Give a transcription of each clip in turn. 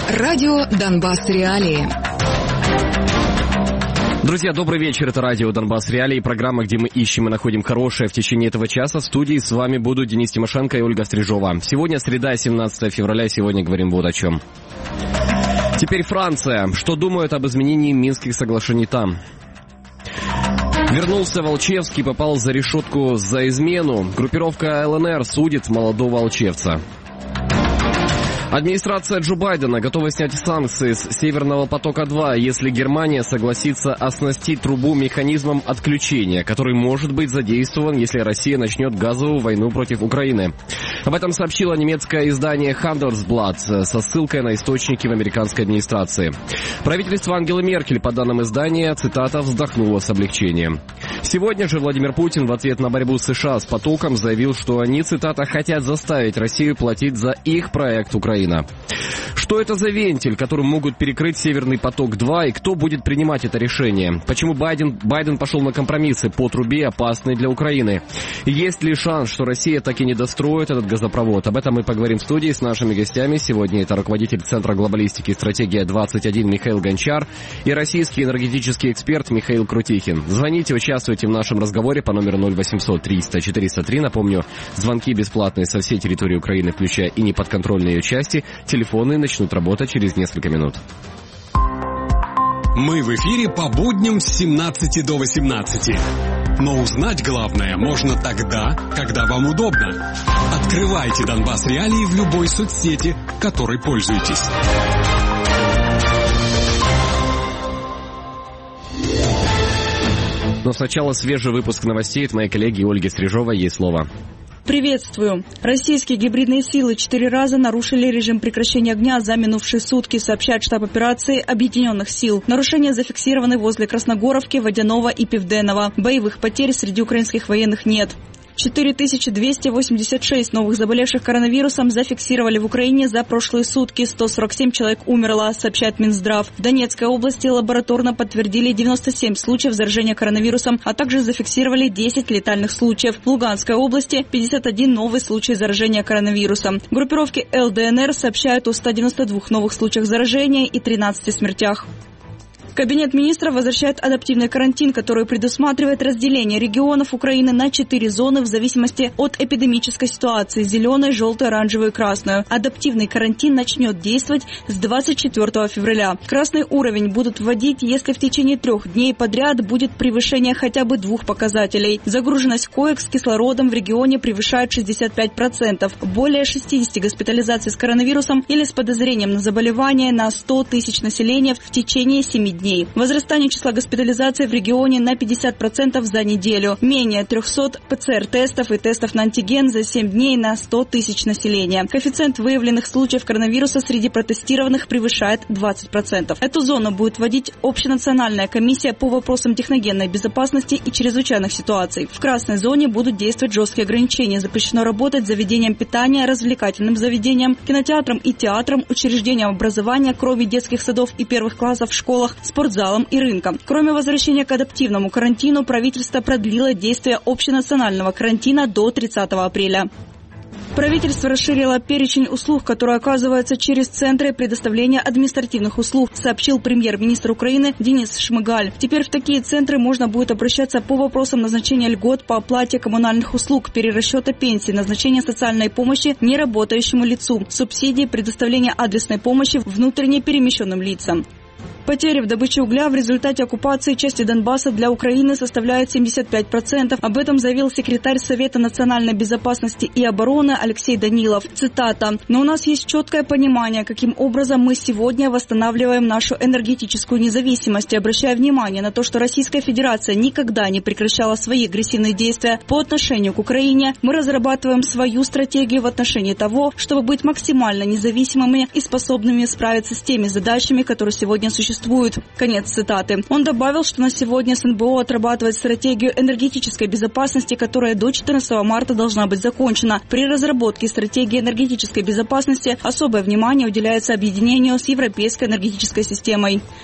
Радио «Донбасс Реалии». Друзья, добрый вечер. Это радио «Донбасс Реалии», программа, где мы ищем и находим хорошее в течение этого часа. В студии с вами будут Денис Тимошенко и Ольга Стрижова. Сегодня среда, 17 февраля. Сегодня говорим вот о чем. Теперь Франция. Что думают об изменении Минских соглашений там? Вернулся Волчевский, попал за решетку за измену. Группировка ЛНР судит молодого алчевца. Администрация Джо Байдена готова снять санкции с «Северного потока-2», если Германия согласится оснастить трубу механизмом отключения, который может быть задействован, если Россия начнет газовую войну против Украины. Об этом сообщило немецкое издание Handelsblatt со ссылкой на источники в американской администрации. Правительство Ангелы Меркель, по данным издания, цитата, вздохнуло с облегчением. Сегодня же Владимир Путин в ответ на борьбу США с потоком заявил, что они, цитата, хотят заставить Россию платить за их проект Украины. Что это за вентиль, которым могут перекрыть «Северный поток-2», и кто будет принимать это решение? Почему Байден пошел на компромиссы по трубе, опасной для Украины? И есть ли шанс, что Россия так и не достроит этот газопровод? Об этом мы поговорим в студии с нашими гостями. Сегодня это руководитель Центра глобалистики «Стратегия-21» Михаил Гончар и российский энергетический эксперт Михаил Крутихин. Звоните, участвуйте в нашем разговоре по номеру 0800 300 403. Напомню, звонки бесплатные со всей территории Украины, включая и неподконтрольные ее части. Телефоны начнут работать через несколько минут. Мы в эфире по будням с 17 до 18. Но узнать главное можно тогда, когда вам удобно. Открывайте «Донбасс Реалии» в любой соцсети, которой пользуетесь. Но сначала свежий выпуск новостей от моей коллеги Ольги Стрижовой. Ей слово. Приветствую. Российские гибридные силы 4 раза нарушили режим прекращения огня за минувшие сутки, сообщает штаб операции Объединенных сил. Нарушения зафиксированы возле Красногоровки, Водяного и Пивденного. Боевых потерь среди украинских военных нет. 4286 новых заболевших коронавирусом зафиксировали в Украине за прошлые сутки. 147 человек умерло, сообщает Минздрав. В Донецкой области лабораторно подтвердили 97 случаев заражения коронавирусом, а также зафиксировали 10 летальных случаев. В Луганской области 51 новый случай заражения коронавирусом. Группировки ЛДНР сообщают о 192 новых случаях заражения и 13 смертях. Кабинет министров возвращает адаптивный карантин, который предусматривает разделение регионов Украины на 4 зоны в зависимости от эпидемической ситуации – зеленой, желтой, оранжевой и красную. Адаптивный карантин начнет действовать с 24 февраля. Красный уровень будут вводить, если в течение 3 дней подряд будет превышение хотя бы 2 показателей. Загруженность коек с кислородом в регионе превышает 65%. Более 60 госпитализаций с коронавирусом или с подозрением на заболевание на 100 тысяч населения в течение 7 дней. Возрастание числа госпитализаций в регионе на 50% за неделю. Менее 300 ПЦР-тестов и тестов на антиген за 7 дней на 100 тысяч населения. Коэффициент выявленных случаев коронавируса среди протестированных превышает 20%. Эту зону будет вводить общенациональная комиссия по вопросам техногенной безопасности и чрезвычайных ситуаций. В красной зоне будут действовать жесткие ограничения. Запрещено работать заведением питания, развлекательным заведением, кинотеатром и театром, учреждением образования, кроме детских садов и первых классов в школах, спортзалом и рынком. Кроме возвращения к адаптивному карантину, правительство продлило действие общенационального карантина до 30 апреля. Правительство расширило перечень услуг, которые оказываются через центры предоставления административных услуг, сообщил премьер-министр Украины Денис Шмыгаль. Теперь в такие центры можно будет обращаться по вопросам назначения льгот по оплате коммунальных услуг, перерасчета пенсий, назначения социальной помощи неработающему лицу, субсидий, предоставления адресной помощи внутренне перемещенным лицам. Потери в добыче угля в результате оккупации части Донбасса для Украины составляют 75%. Об этом заявил секретарь Совета национальной безопасности и обороны Алексей Данилов. Цитата. «Но у нас есть четкое понимание, каким образом мы сегодня восстанавливаем нашу энергетическую независимость. И обращая внимание на то, что Российская Федерация никогда не прекращала свои агрессивные действия по отношению к Украине, мы разрабатываем свою стратегию в отношении того, чтобы быть максимально независимыми и способными справиться с теми задачами, которые сегодня существуют». Конец цитаты. Он добавил, что на сегодня СНБО отрабатывает стратегию энергетической безопасности, которая до 14 марта должна быть закончена. При разработке стратегии энергетической безопасности особое внимание уделяется объединению с европейской энергетической системой.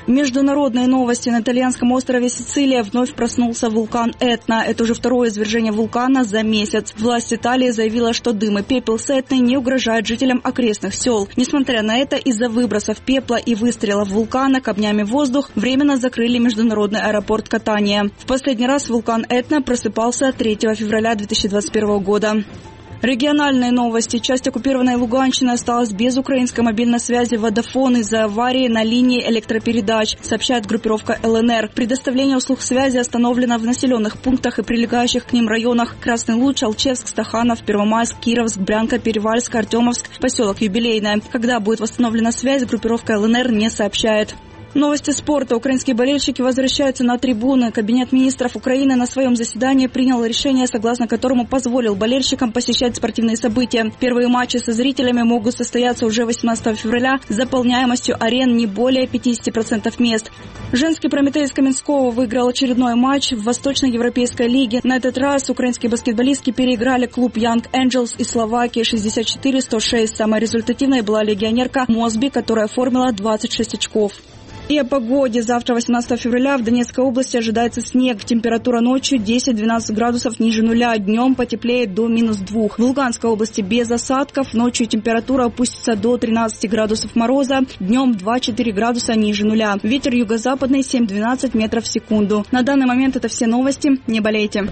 Международные новости. На итальянском острове Сицилия вновь проснулся вулкан Этна. Это уже второе извержение вулкана за месяц. Власть Италии заявила, что дым и пепел с Этны не угрожают жителям окрестных сел. Несмотря на это, из-за выбросов пепла и выстрелов вулкана камнями в воздух временно закрыли международный аэропорт Катания. В последний раз вулкан Этна просыпался 3 февраля 2021 года. Региональные новости. Часть оккупированной Луганщины осталась без украинской мобильной связи Vodafone из-за аварии на линии электропередач, сообщает группировка ЛНР. Предоставление услуг связи остановлено в населенных пунктах и прилегающих к ним районах: Красный Луч, Алчевск, Стаханов, Первомайск, Кировск, Брянка, Перевальск, Артемовск, поселок Юбилейное. Когда будет восстановлена связь, группировка ЛНР не сообщает. Новости спорта. Украинские болельщики возвращаются на трибуны. Кабинет министров Украины на своем заседании принял решение, согласно которому позволил болельщикам посещать спортивные события. Первые матчи со зрителями могут состояться уже 18 февраля с заполняемостью арен не более 50% мест. Женский Прометей из Каменского выиграл очередной матч в Восточноевропейской лиге. На этот раз украинские баскетболистки переиграли клуб Young Angels из Словакии 64-106. Самой результативной была легионерка Мосби, которая оформила 26 очков. И о погоде. Завтра, 18 февраля, в Донецкой области ожидается снег. Температура ночью 10-12 градусов ниже нуля. Днем потеплеет до -2. В Луганской области без осадков. Ночью температура опустится до 13 градусов мороза. Днем 2-4 градуса ниже нуля. Ветер юго-западный 7-12 метров в секунду. На данный момент это все новости. Не болейте.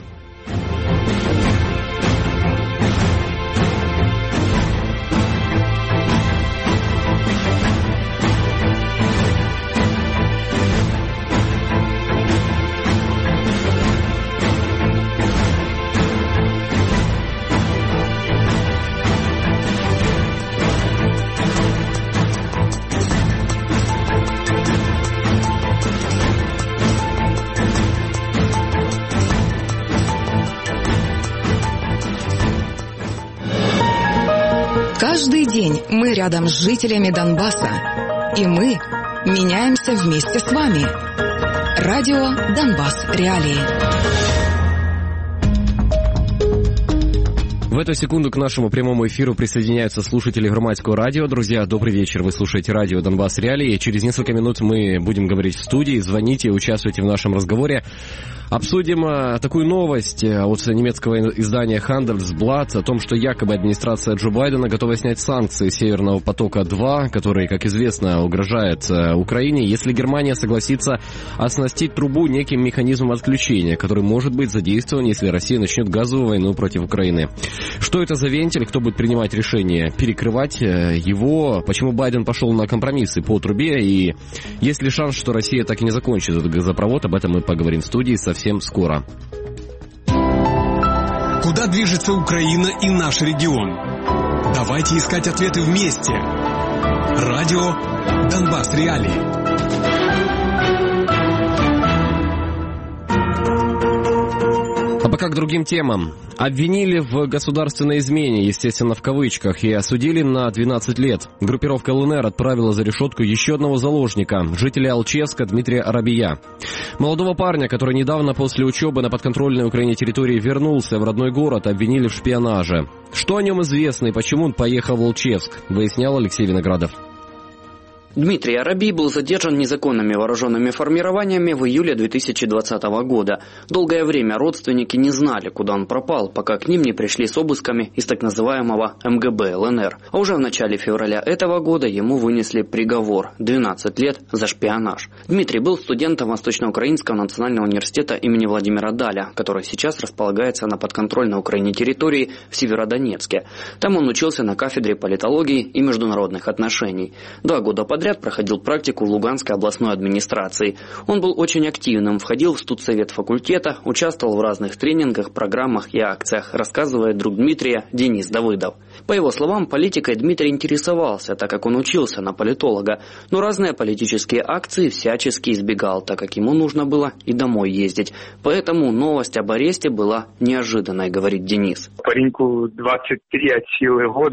Каждый день мы рядом с жителями Донбасса. И мы меняемся вместе с вами. Радио «Донбасс. Реалии». В эту секунду к нашему прямому эфиру присоединяются слушатели Громадского радио. Друзья, добрый вечер. Вы слушаете радио «Донбасс. Реалии». Через несколько минут мы будем говорить в студии. Звоните, участвуйте в нашем разговоре. Обсудим такую новость от немецкого издания Handelsblatt о том, что якобы администрация Джо Байдена готова снять санкции Северного потока-2, который, как известно, угрожает Украине, если Германия согласится оснастить трубу неким механизмом отключения, который может быть задействован, если Россия начнет газовую войну против Украины. Что это за вентиль, кто будет принимать решение перекрывать его, почему Байден пошел на компромиссы по трубе, и есть ли шанс, что Россия так и не закончит этот газопровод, об этом мы поговорим в студии совсем скоро. Куда движется Украина и наш регион? Давайте искать ответы вместе. Радио «Донбасс. Реалии». А пока к другим темам. Обвинили в государственной измене, естественно, в кавычках, и осудили на 12 лет. Группировка ЛНР отправила за решетку еще одного заложника, жителя Алчевска Дмитрия Арабия. Молодого парня, который недавно после учебы на подконтрольной Украине территории вернулся в родной город, обвинили в шпионаже. Что о нем известно и почему он поехал в Алчевск, выяснял Алексей Виноградов. Дмитрий Арабий был задержан незаконными вооруженными формированиями в июле 2020 года. Долгое время родственники не знали, куда он пропал, пока к ним не пришли с обысками из так называемого МГБ ЛНР. А уже в начале февраля этого года ему вынесли приговор – 12 лет за шпионаж. Дмитрий был студентом Восточноукраинского национального университета имени Владимира Даля, который сейчас располагается на подконтрольной Украине территории в Северодонецке. Там он учился на кафедре политологии и международных отношений. 2 года подряд проходил практику в Луганской областной администрации. Он был очень активным, входил в студсовет факультета, участвовал в разных тренингах, программах и акциях, рассказывает друг Дмитрия Денис Давыдов. По его словам, политикой Дмитрий интересовался, так как он учился на политолога, но разные политические акции всячески избегал, так как ему нужно было и домой ездить. Поэтому новость об аресте была неожиданной, говорит Денис. Пареньку 23 от силы года.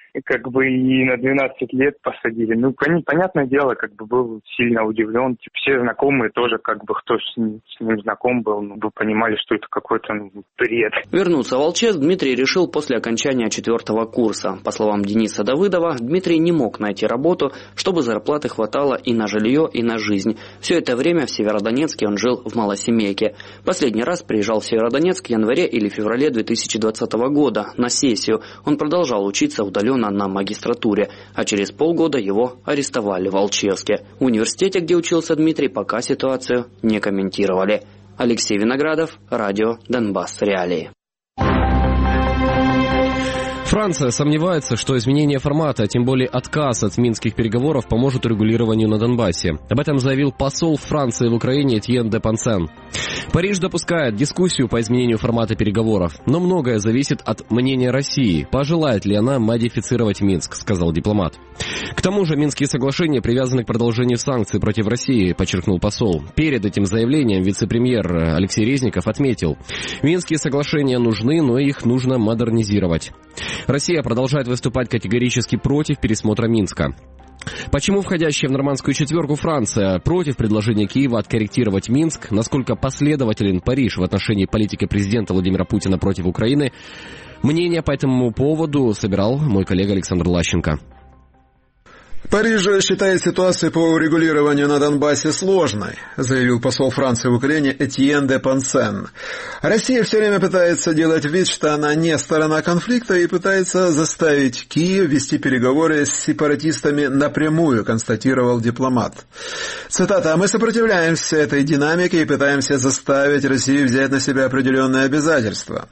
и на 12 лет посадили. Понятное дело, был сильно удивлен. Все знакомые тоже, кто с ним знаком был, бы понимали, что это какой-то бред. Вернуться в Алчевск Дмитрий решил после окончания 4-го курса. По словам Дениса Давыдова, Дмитрий не мог найти работу, чтобы зарплаты хватало и на жилье, и на жизнь. Все это время в Северодонецке он жил в малосемейке. Последний раз приезжал в Северодонецк в январе или феврале 2020 года на сессию. Он продолжал учиться удаленно на магистратуре, а через полгода его арестовали в Алчевске. В университете, где учился Дмитрий, пока ситуацию не комментировали. Алексей Виноградов, радио «Донбасс. Реалии». Франция сомневается, что изменение формата, а тем более отказ от минских переговоров, поможет урегулированию на Донбассе. Об этом заявил посол Франции в Украине Этьен де Пансен. Париж допускает дискуссию по изменению формата переговоров, но многое зависит от мнения России. Пожелает ли она модифицировать Минск, сказал дипломат. К тому же Минские соглашения привязаны к продолжению санкций против России, подчеркнул посол. Перед этим заявлением вице-премьер Алексей Резников отметил: Минские соглашения нужны, но их нужно модернизировать. Россия продолжает выступать категорически против пересмотра Минска. Почему входящая в нормандскую четверку Франция против предложения Киева откорректировать Минск, насколько последователен Париж в отношении политики президента Владимира Путина против Украины, мнение по этому поводу собирал мой коллега Александр Лащенко. Париж считает ситуацию по урегулированию на Донбассе сложной, заявил посол Франции в Украине Этьен де Пансен. Россия все время пытается делать вид, что она не сторона конфликта, и пытается заставить Киев вести переговоры с сепаратистами напрямую, констатировал дипломат. Цитата: «Мы сопротивляемся этой динамике и пытаемся заставить Россию взять на себя определенные обязательства».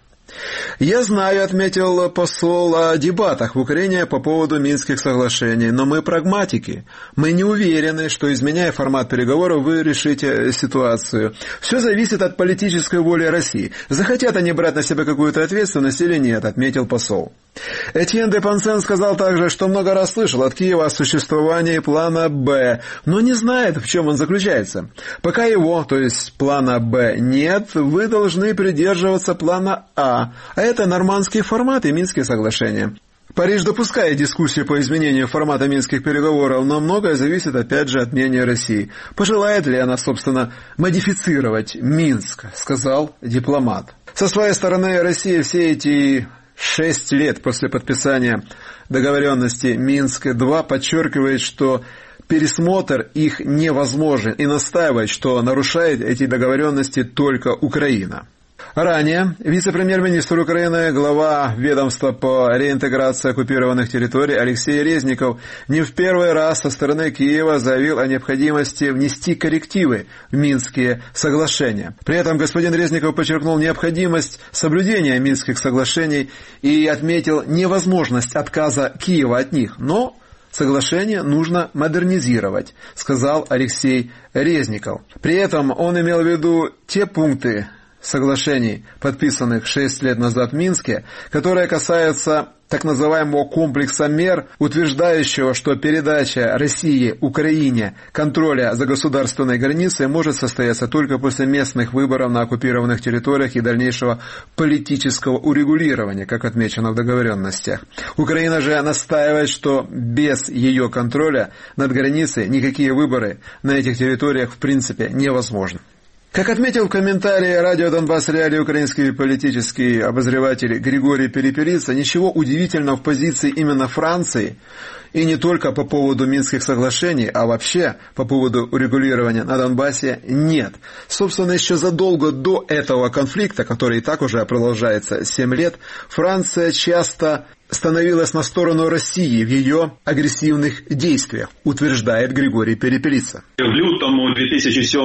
«Я знаю, — отметил посол, — о дебатах в Украине по поводу Минских соглашений, но мы прагматики. Мы не уверены, что, изменяя формат переговоров, вы решите ситуацию. Все зависит от политической воли России. Захотят они брать на себя какую-то ответственность или нет», — отметил посол. Этьен де Пансен сказал также, что много раз слышал от Киева о существовании плана «Б», но не знает, в чем он заключается. Пока его, то есть плана «Б», нет, вы должны придерживаться плана «А», а это нормандский формат и Минские соглашения. Париж допускает дискуссию по изменению формата минских переговоров, но многое зависит опять же от мнения России. Пожелает ли она, собственно, модифицировать Минск, сказал дипломат. Со своей стороны Россия все эти 6 лет после подписания договоренности Минск-2 подчеркивает, что пересмотр их невозможен, и настаивает, что нарушает эти договоренности только Украина. Ранее вице-премьер-министр Украины, глава ведомства по реинтеграции оккупированных территорий Алексей Резников не в первый раз со стороны Киева заявил о необходимости внести коррективы в Минские соглашения. При этом господин Резников подчеркнул необходимость соблюдения Минских соглашений и отметил невозможность отказа Киева от них, но соглашение нужно модернизировать, сказал Алексей Резников. При этом он имел в виду те пункты соглашений, подписанных 6 лет назад в Минске, которые касаются так называемого комплекса мер, утверждающего, что передача России Украине контроля за государственной границей может состояться только после местных выборов на оккупированных территориях и дальнейшего политического урегулирования, как отмечено в договоренностях. Украина же настаивает, что без ее контроля над границей никакие выборы на этих территориях в принципе невозможны. Как отметил в комментарии радио «Донбасс. Реалии» украинский политический обозреватель Григорий Перепелица, ничего удивительного в позиции именно Франции, и не только по поводу Минских соглашений, а вообще по поводу урегулирования на Донбассе нет. Собственно, еще задолго до этого конфликта, который и так уже продолжается 7 лет, Франция часто становилась на сторону России в ее агрессивних действиях, утверждает Григорій Перепеліца. В лютому 2007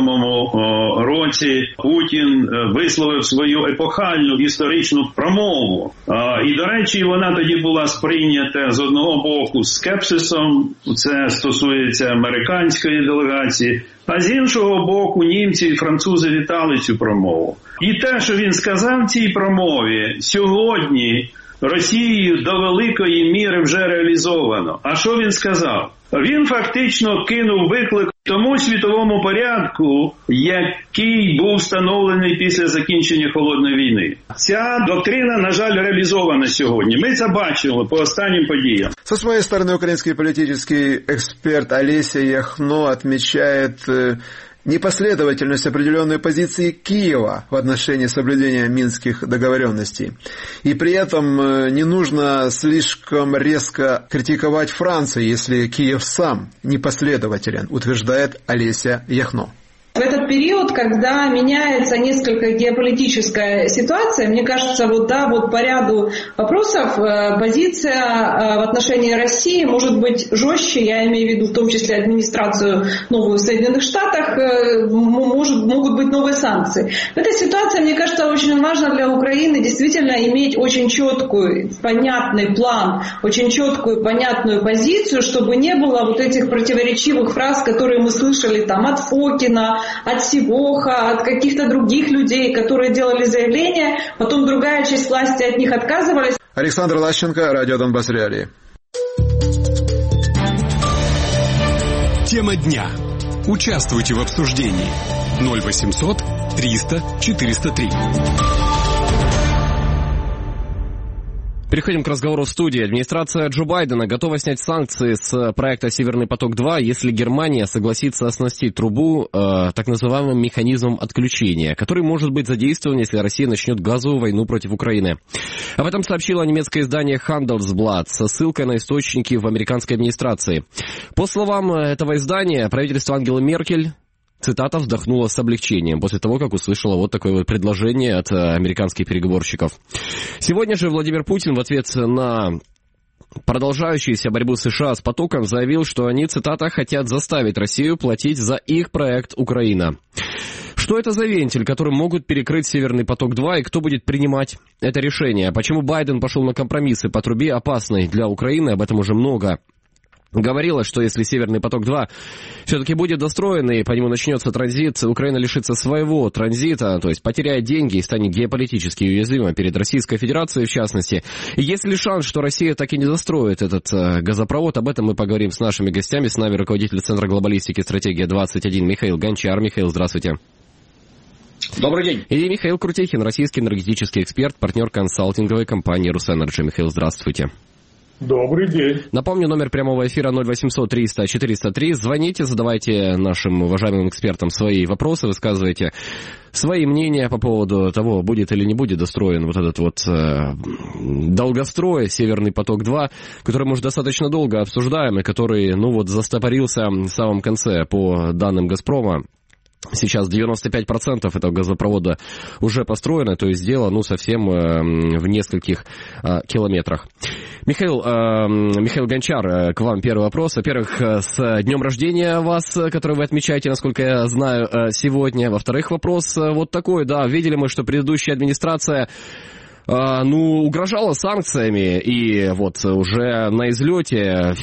році Путін висловив свою епохальну історичну промову. І, до речі, вона тоді була сприйнята з одного боку скепсисом, це стосується американської делегації, а з іншого боку німці і французи вітали цю промову. І те, що він сказав в цій промові, сьогодні Росією до великої міри вже реалізовано. А що він сказав? Він фактично кинув виклик Тому світовому порядку, який був встановлений після закінчення Холодної війни. Ця доктрина, на жаль, реалізована сьогодні. Ми це бачили по останнім подіям. Со своей стороны, украинский политический эксперт Олеся Яхно отмечает непоследовательность определенной позиции Киева в отношении соблюдения минских договоренностей. И при этом не нужно слишком резко критиковать Францию, если Киев сам непоследователен, утверждает Олеся Яхно. В этот период, когда меняется несколько геополитическая ситуация, мне кажется, по ряду вопросов позиция в отношении России может быть жестче, я имею в виду в том числе администрацию новую в Соединенных Штатах, могут быть новые санкции. В этой ситуации, мне кажется, очень важно для Украины действительно иметь очень четкий, понятный план, очень четкую, понятную позицию, чтобы не было вот этих противоречивых фраз, которые мы слышали там от Фокина, от Сивоха, от каких-то других людей, которые делали заявления, потом другая часть власти от них отказывалась. Александр Лащенко, Радио Донбасс Реалии. Тема дня. Участвуйте в обсуждении. 0800 300 403. Переходим к разговору в студии. Администрация Джо Байдена готова снять санкции с проекта «Северный поток-2», если Германия согласится оснастить трубу так называемым механизмом отключения, который может быть задействован, если Россия начнет газовую войну против Украины. Об этом сообщило немецкое издание Handelsblatt со ссылкой на источники в американской администрации. По словам этого издания, правительство Ангелы Меркель, цитата, вздохнула с облегчением после того, как услышала вот такое вот предложение от американских переговорщиков. Сегодня же Владимир Путин в ответ на продолжающуюся борьбу США с потоком заявил, что они, цитата, хотят заставить Россию платить за их проект «Украина». Что это за вентиль, которым могут перекрыть «Северный поток-2», и кто будет принимать это решение? Почему Байден пошел на компромиссы по трубе, опасной для Украины? Об этом уже много говорилось, что если «Северный поток-2» все-таки будет достроен и по нему начнется транзит, Украина лишится своего транзита, то есть потеряет деньги и станет геополитически уязвима перед Российской Федерацией в частности. И есть ли шанс, что Россия так и не достроит этот газопровод? Об этом мы поговорим с нашими гостями. С нами руководитель Центра глобалистики «Стратегия-21» Михаил Гончар. Михаил, здравствуйте. Добрый день. И Михаил Крутехин, российский энергетический эксперт, партнер консалтинговой компании «Русэнерджи». Михаил, здравствуйте. Добрый день. Напомню, номер прямого эфира 0800 300 403. Звоните, задавайте нашим уважаемым экспертам свои вопросы, высказывайте свои мнения по поводу того, будет или не будет достроен вот этот вот долгострой «Северный поток-2», который мы уже достаточно долго обсуждаем и который, застопорился в самом конце по данным «Газпрома». Сейчас 95% этого газопровода уже построено, то есть дело, совсем в нескольких километрах. Михаил Гончар, к вам первый вопрос. Во-первых, с днем рождения вас, который вы отмечаете, насколько я знаю, сегодня. Во-вторых, вопрос вот такой, видели мы, что предыдущая администрация угрожала санкциями, и вот уже на излете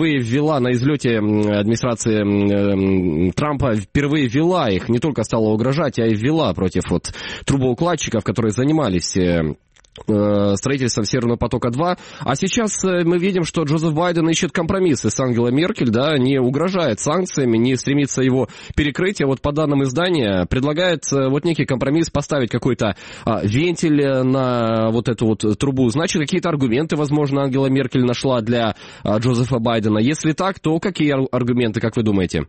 администрации Трампа впервые ввела их, не только стала угрожать, а и ввела против трубоукладчиков, которые занимались строительством «Северного потока-2». А сейчас мы видим, что Джозеф Байден ищет компромиссы с Ангелой Меркель, не угрожает санкциями, не стремится его перекрыть. А по данным издания предлагает некий компромисс, поставить какой-то вентиль на эту трубу. Значит, какие-то аргументы, возможно, Ангела Меркель нашла для Джозефа Байдена. Если так, то какие аргументы, как вы думаете?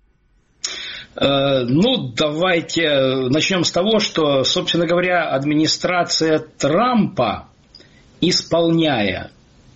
Давайте начнем с того, что, собственно говоря, администрация Трампа, исполняя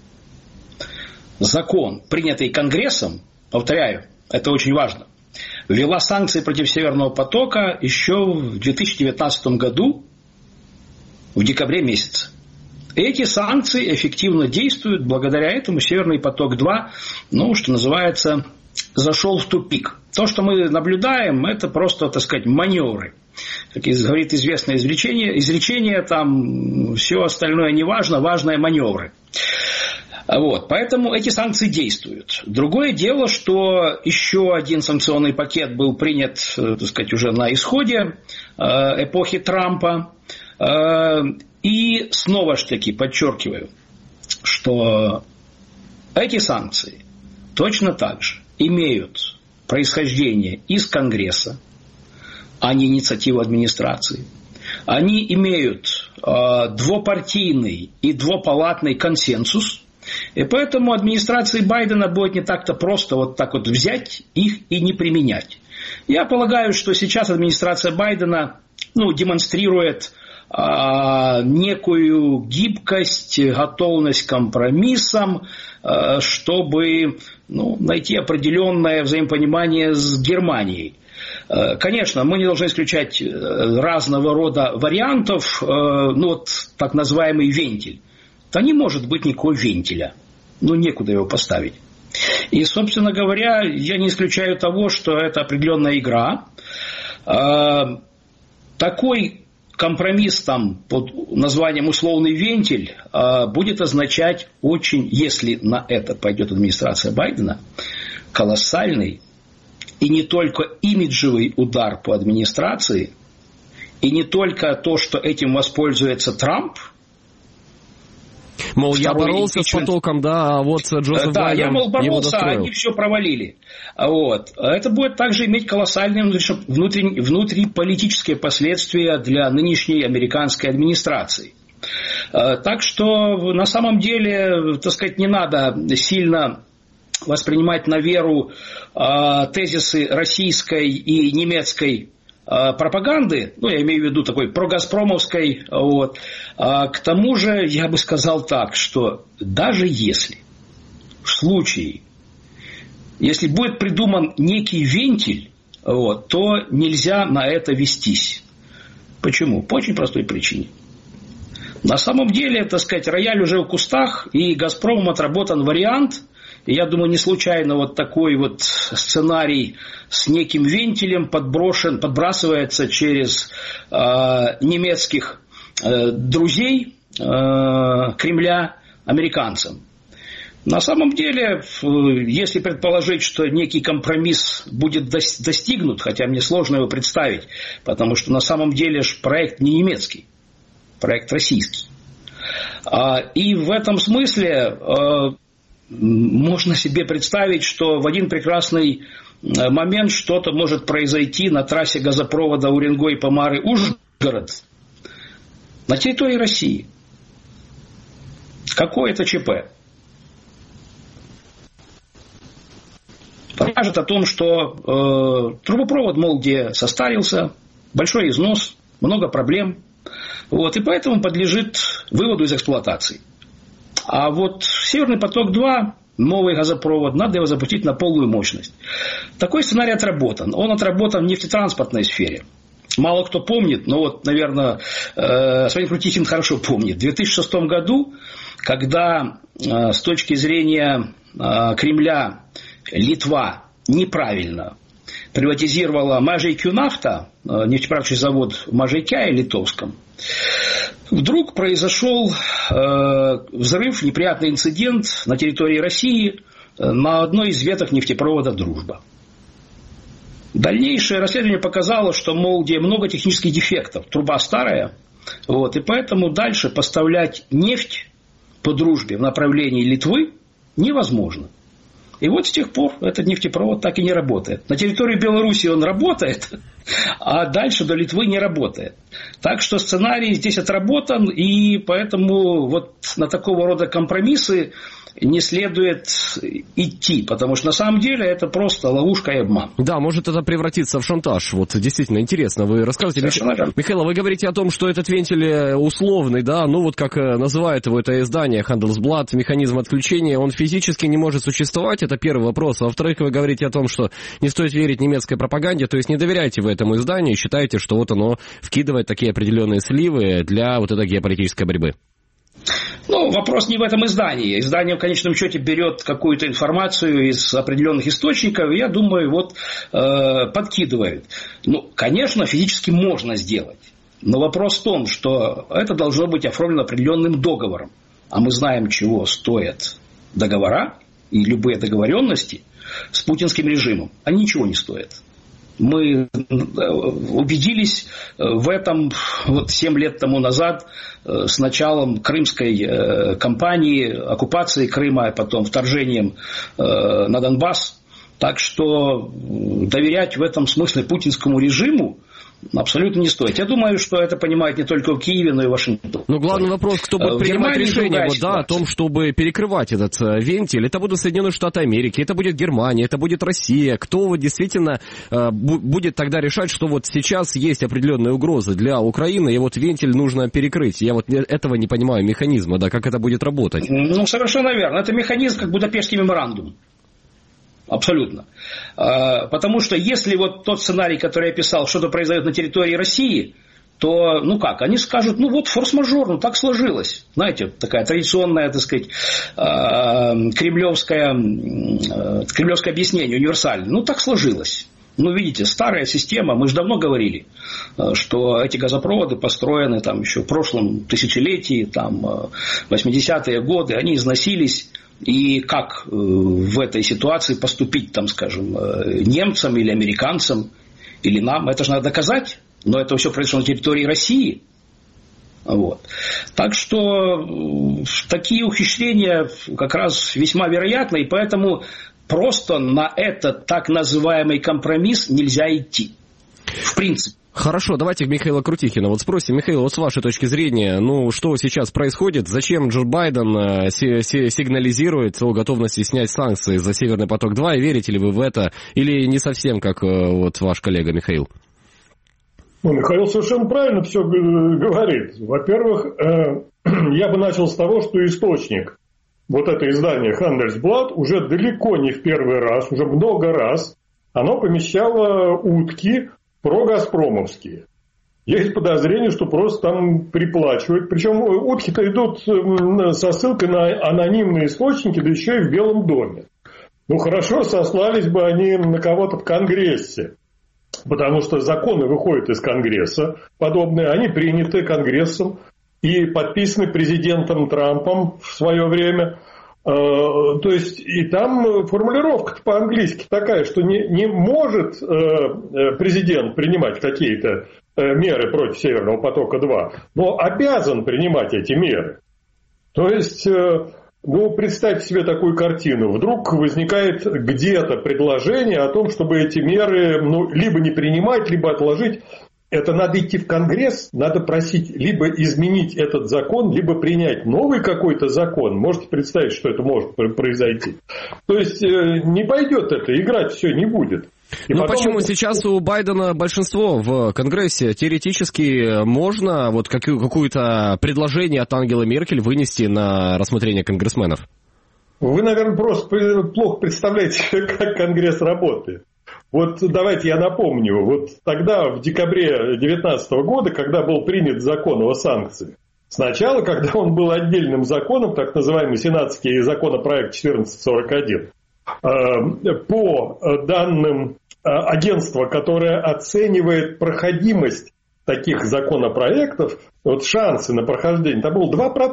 закон, принятый Конгрессом, повторяю, это очень важно, ввела санкции против Северного потока еще в 2019 году, в декабре месяце. Эти санкции эффективно действуют, благодаря этому Северный поток-2, что называется, зашел в тупик. То, что мы наблюдаем, это просто, маневры. Как говорит известное изречение, там все остальное не важно, важное маневры. Поэтому эти санкции действуют. Другое дело, что еще один санкционный пакет был принят, уже на исходе эпохи Трампа. И снова ж таки подчеркиваю, что эти санкции точно так же имеют происхождения из Конгресса, а не инициативу администрации. Они имеют двупартийный и двупалатный консенсус, и поэтому администрации Байдена будет не так-то просто вот так вот взять их и не применять. Я полагаю, что сейчас администрация Байдена демонстрирует некую гибкость, готовность к компромиссам, чтобы найти определенное взаимопонимание с Германией. Конечно, мы не должны исключать разного рода вариантов, так называемый вентиль. Да не может быть никакого вентиля, некуда его поставить. И, собственно говоря, я не исключаю того, что это определенная игра. Такой компромисс под названием «условный вентиль» будет означать очень, если на это пойдет администрация Байдена, колоссальный и не только имиджевый удар по администрации, и не только то, что этим воспользуется Трамп. Мол, я боролся с потоком, а вот Джозеф Байден его достроил. Они все провалили. Это будет также иметь колоссальные внутриполитические последствия для нынешней американской администрации. Так что, на самом деле, не надо сильно воспринимать на веру тезисы российской и немецкой пропаганды, я имею в виду такой прогазпромовской, К тому же я бы сказал так, что даже если в случае, если будет придуман некий вентиль, то нельзя на это вестись. Почему? По очень простой причине. На самом деле, рояль уже в кустах, и «Газпромом» отработан вариант. И я думаю, не случайно такой сценарий с неким вентилем подбрасывается через немецких друзей Кремля американцам. На самом деле, если предположить, что некий компромисс будет достигнут, хотя мне сложно его представить, потому что на самом деле проект не немецкий, проект российский. И в этом смысле можно себе представить, что в один прекрасный момент что-то может произойти на трассе газопровода Уренгой-Помары-Ужгород на территории России. Какое-то ЧП. Покажет о том, что трубопровод, где состарился, большой износ, много проблем. И поэтому подлежит выводу из эксплуатации. А «Северный поток-2», новый газопровод, надо его запустить на полную мощность. Такой сценарий отработан. Он отработан в нефтетранспортной сфере. Мало кто помнит, но наверное, Свен Крутихин хорошо помнит. В 2006 году, когда с точки зрения Кремля Литва неправильно приватизировала Mažeikių-Nafta, нефтеперерабатывающий завод в Mažeikiai литовском, вдруг произошел взрыв, неприятный инцидент на территории России на одной из веток нефтепровода «Дружба». Дальнейшее расследование показало, что, где много технических дефектов, труба старая, и поэтому дальше поставлять нефть по «Дружбе» в направлении Литвы невозможно. И с тех пор этот нефтепровод так и не работает. На территории Беларуси он работает, а дальше до Литвы не работает. Так что сценарий здесь отработан, и поэтому на такого рода компромиссы не следует идти, потому что на самом деле это просто ловушка и обман. Да, может это превратиться в шантаж. Действительно интересно. Вы рассказываете, Михаил, вы говорите о том, что этот вентиль условный, как называет его это издание Handelsblatt, механизм отключения, он физически не может существовать, это первый вопрос. А во-вторых, вы говорите о том, что не стоит верить немецкой пропаганде, то есть не доверяйте вы этому изданию и считаете, что оно вкидывает такие определенные сливы для этой геополитической борьбы. Вопрос не в этом издании. Издание в конечном счете берет какую-то информацию из определенных источников, и я думаю, подкидывает. Конечно, физически можно сделать. Но вопрос в том, что это должно быть оформлено определенным договором. А мы знаем, чего стоят договора и любые договоренности с путинским режимом. Они ничего не стоят. Мы убедились в этом 7 лет тому назад с началом крымской кампании, оккупации Крыма, а потом вторжением на Донбасс. Так что доверять в этом смысле путинскому режиму абсолютно не стоит. Я думаю, что это понимают не только в Киеве, но и в Вашингтоне. Но главный вопрос, кто будет принимать решение о том, чтобы перекрывать этот вентиль. Это будут Соединенные Штаты Америки, это будет Германия, это будет Россия. Кто действительно будет тогда решать, что вот сейчас есть определенные угрозы для Украины, и вот вентиль нужно перекрыть. Я вот этого не понимаю, механизма, да, как это будет работать. Ну, совершенно верно. Это механизм, как Будапештский меморандум. Абсолютно. Потому что если вот тот сценарий, который я писал, что-то произойдет на территории России, то, ну как, они скажут, ну вот форс-мажор, ну так сложилось. Знаете, такая традиционная, так сказать, кремлевское объяснение, универсальное. Ну так сложилось. Ну, видите, старая система, мы же давно говорили, что эти газопроводы построены там еще в прошлом тысячелетии, там 80-е годы, они износились. И как в этой ситуации поступить, там, скажем, немцам или американцам, или нам, это же надо доказать, но это все произошло на территории России. Вот. Так что такие ухищрения как раз весьма вероятны, и поэтому просто на этот так называемый компромисс нельзя идти. В принципе. Хорошо, давайте Михаила Крутихина вот спросим. Михаил, вот с вашей точки зрения, ну, что сейчас происходит? Зачем Джо Байден сигнализирует о готовности снять санкции за Северный поток-2? И верите ли вы в это? Или не совсем, как вот ваш коллега Михаил? Ну, Михаил совершенно правильно все говорит. Во-первых, я бы начал с того, что источник, вот это издание Handelsblatt, уже далеко не в первый раз, уже много раз, оно помещало утки прогазпромовские. Есть подозрение, что просто там приплачивают. Причем утки-то идут со ссылкой на анонимные источники, да еще и в Белом доме. Ну, хорошо, сослались бы они на кого-то в Конгрессе. Потому что законы выходят из Конгресса подобные. Они приняты Конгрессом и подписаны президентом Трампом в свое время. То есть, и там формулировка по-английски такая, что не может президент принимать какие-то меры против Северного потока-2, но обязан принимать эти меры. То есть, ну, представьте себе такую картину. Вдруг возникает где-то предложение о том, чтобы эти меры, ну, либо не принимать, либо отложить. Это надо идти в Конгресс, надо просить либо изменить этот закон, либо принять новый какой-то закон. Можете представить, что это может произойти. То есть, не пойдет это, играть все не будет. Ну почему сейчас у Байдена большинство в Конгрессе? Теоретически можно вот какое-то предложение от Ангелы Меркель вынести на рассмотрение конгрессменов? Вы, наверное, просто плохо представляете, как Конгресс работает. Вот давайте я напомню, вот тогда, в декабре 2019 года, когда был принят закон о санкциях, сначала, когда он был отдельным законом, так называемый сенатский законопроект 1441, по данным агентства, которое оценивает проходимость таких законопроектов, вот шансы на прохождение, там было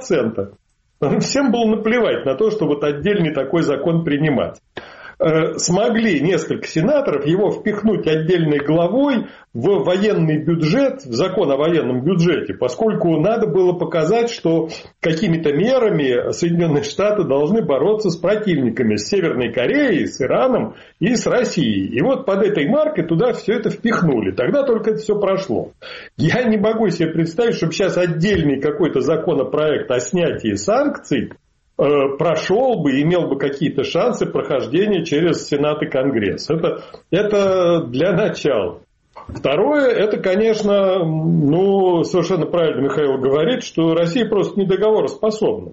2%. Всем было наплевать на то, что вот отдельный такой закон принимать. Смогли несколько сенаторов его впихнуть отдельной главой в военный бюджет, в закон о военном бюджете, поскольку надо было показать, что какими-то мерами Соединенные Штаты должны бороться с противниками, с Северной Кореей, с Ираном и с Россией. И вот под этой маркой туда все это впихнули. Тогда только это все прошло. Я не могу себе представить, чтобы сейчас отдельный какой-то законопроект о снятии санкций прошел бы, имел бы какие-то шансы прохождения через Сенат и Конгресс. Это для начала. Второе, это, конечно, ну, совершенно правильно Михаил говорит, что Россия просто недоговороспособна.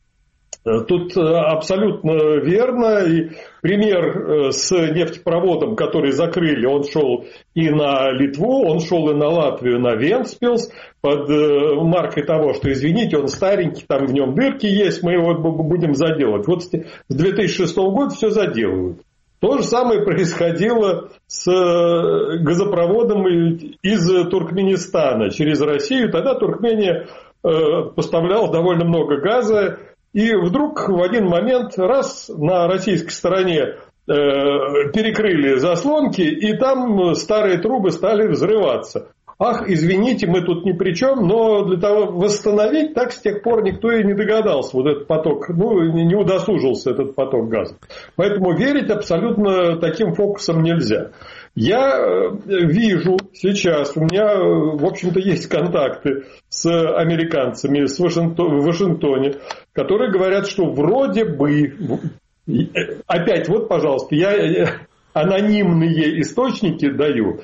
Тут абсолютно верно. И пример с нефтепроводом, который закрыли, он шел и на Литву, он шел и на Латвию, на Вентспилс, под маркой того, что, извините, он старенький, там в нем дырки есть, мы его будем заделывать. Вот с 2006 года все заделывают. То же самое происходило с газопроводом из Туркменистана через Россию. Тогда Туркмения поставляла довольно много газа. И вдруг в один момент раз на российской стороне перекрыли заслонки, и там старые трубы стали взрываться. ах, извините, мы тут ни при чем, но для того восстановить, так с тех пор никто и не догадался вот этот поток, не удосужился этот поток газа. Поэтому верить абсолютно таким фокусам нельзя. Я вижу сейчас, у меня, в общем-то, есть контакты с американцами в Вашингтоне, которые говорят, что вроде бы, опять вот, пожалуйста, я анонимные источники даю,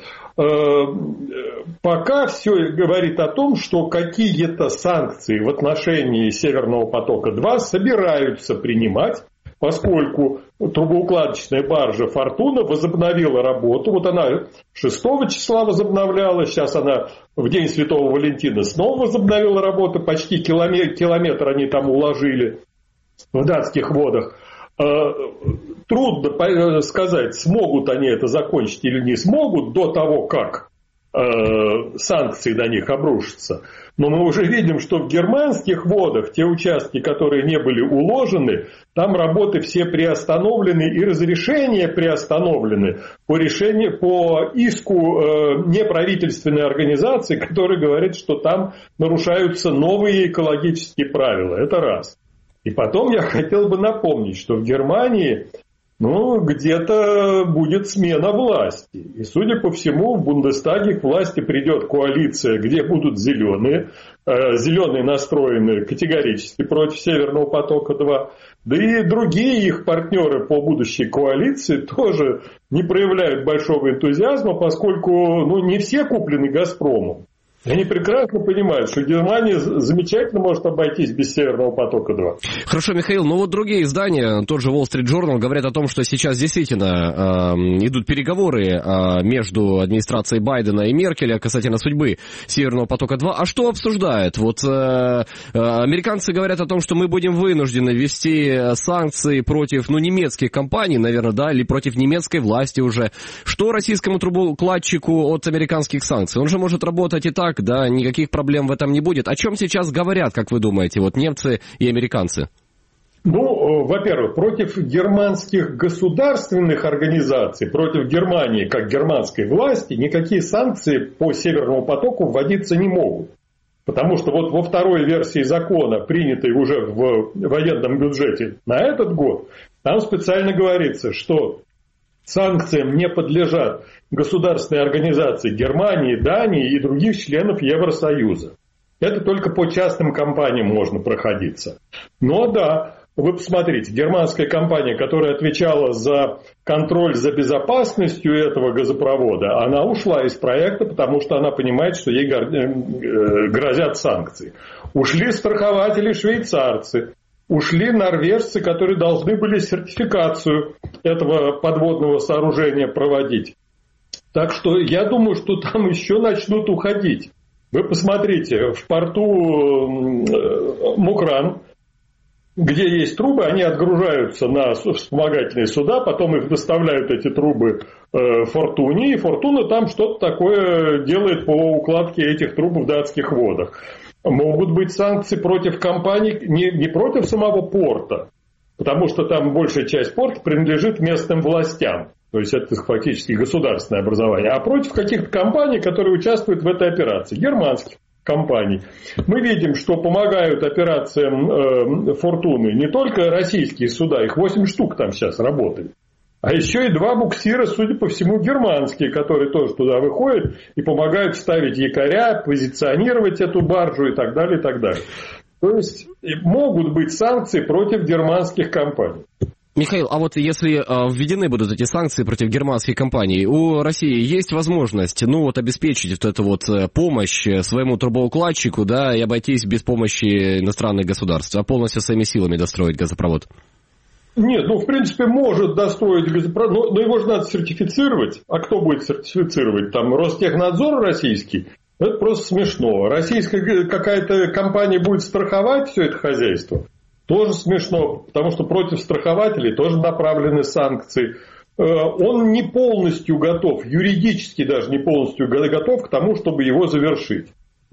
пока все говорит о том, что какие-то санкции в отношении Северного потока-2 собираются принимать, поскольку трубоукладочная баржа «Фортуна» возобновила работу. Вот она 6 числа возобновляла, сейчас она в день Святого Валентина снова возобновила работу, почти километр они там уложили в датских водах. Трудно сказать, смогут они это закончить или не смогут до того, как санкции на них обрушатся. Но мы уже видим, что в германских водах, те участки, которые не были уложены, там работы все приостановлены и разрешения приостановлены по иску неправительственной организации, которая говорит, что там нарушаются новые экологические правила. Это раз. И потом я хотел бы напомнить, что в Германии где-то будет смена власти. И, судя по всему, в Бундестаге к власти придет коалиция, где будут зеленые. Зеленые настроены категорически против Северного потока-2. Да и другие их партнеры по будущей коалиции тоже не проявляют большого энтузиазма, поскольку не все куплены «Газпромом». Они прекрасно понимают, что Германия замечательно может обойтись без Северного потока-2. Хорошо, Михаил, но вот другие издания, тот же Wall Street Journal, говорят о том, что сейчас действительно идут переговоры между администрацией Байдена и Меркеля касательно судьбы Северного потока-2. А что обсуждают? Вот американцы говорят о том, что мы будем вынуждены ввести санкции против немецких компаний, наверное, да, или против немецкой власти уже. Что российскому трубоукладчику от американских санкций? Он же может работать и так, да, никаких проблем в этом не будет. О чем сейчас говорят, как вы думаете, вот немцы и американцы? Во-первых, против германских государственных организаций, против Германии как германской власти никакие санкции по Северному потоку вводиться не могут. Потому что вот во второй версии закона, принятой уже в военном бюджете на этот год, там специально говорится, что санкциям не подлежат государственные организации Германии, Дании и других членов Евросоюза. Это только по частным компаниям можно проходиться. Но да, вы посмотрите, германская компания, которая отвечала за контроль за безопасностью этого газопровода, она ушла из проекта, потому что она понимает, что ей грозят санкции. Ушли страхователи-швейцарцы. Ушли норвежцы, которые должны были сертификацию этого подводного сооружения проводить. Так что я думаю, что там еще начнут уходить. Вы посмотрите, в порту Мукран, где есть трубы, они отгружаются на вспомогательные суда, потом их доставляют, эти трубы, Фортуне, и Фортуна там что-то такое делает по укладке этих труб в датских водах. Могут быть санкции против компаний, не против самого порта, потому что там большая часть порта принадлежит местным властям. То есть это фактически государственное образование. А против каких-то компаний, которые участвуют в этой операции. Германских компаний. Мы видим, что помогают операциям Фортуны не только российские суда, их 8 штук там сейчас работают. А еще и 2 буксира, судя по всему, германские, которые тоже туда выходят и помогают ставить якоря, позиционировать эту баржу и так далее, и так далее. То есть могут быть санкции против германских компаний. Михаил, а вот если введены будут эти санкции против германских компаний, у России есть возможность, обеспечить вот эту вот помощь своему трубоукладчику, да, и обойтись без помощи иностранных государств, а полностью своими силами достроить газопровод? Нет, в принципе, может достроить газопровод, но его же надо сертифицировать. А кто будет сертифицировать? Там Ростехнадзор российский? Это просто смешно. Российская какая-то компания будет страховать все это хозяйство? Тоже смешно, потому что против страхователей тоже направлены санкции. Он не полностью готов, юридически даже не полностью готов к тому, чтобы его завершить.